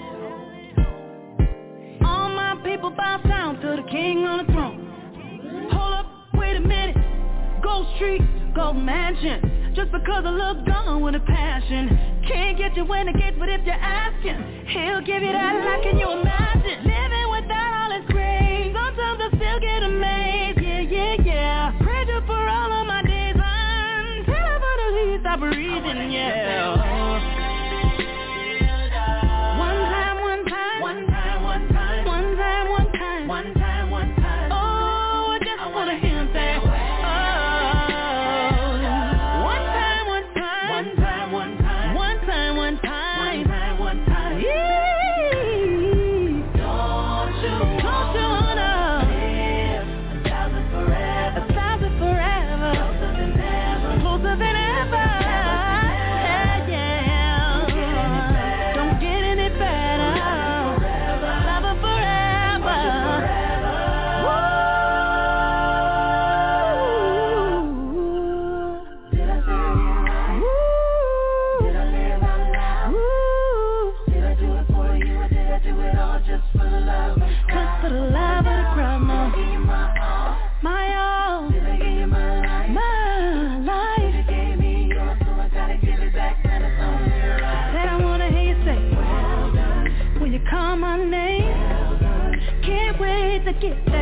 All my people bow down to the king on the throne. Hold up, wait a minute. Gold Street, Gold Mansion. Just because I look gone with a passion. Can't get you in the gate, but if you're asking, he'll give you that like, can you imagine? Living without all his grace. Sometimes I still get amazed. Yeah, yeah, yeah. Praise you for all of my days until I finally stop breathing, yeah. One time, one time. One time, one time. One time, one time. One time, one time. Oh, I just wanna hear him say, get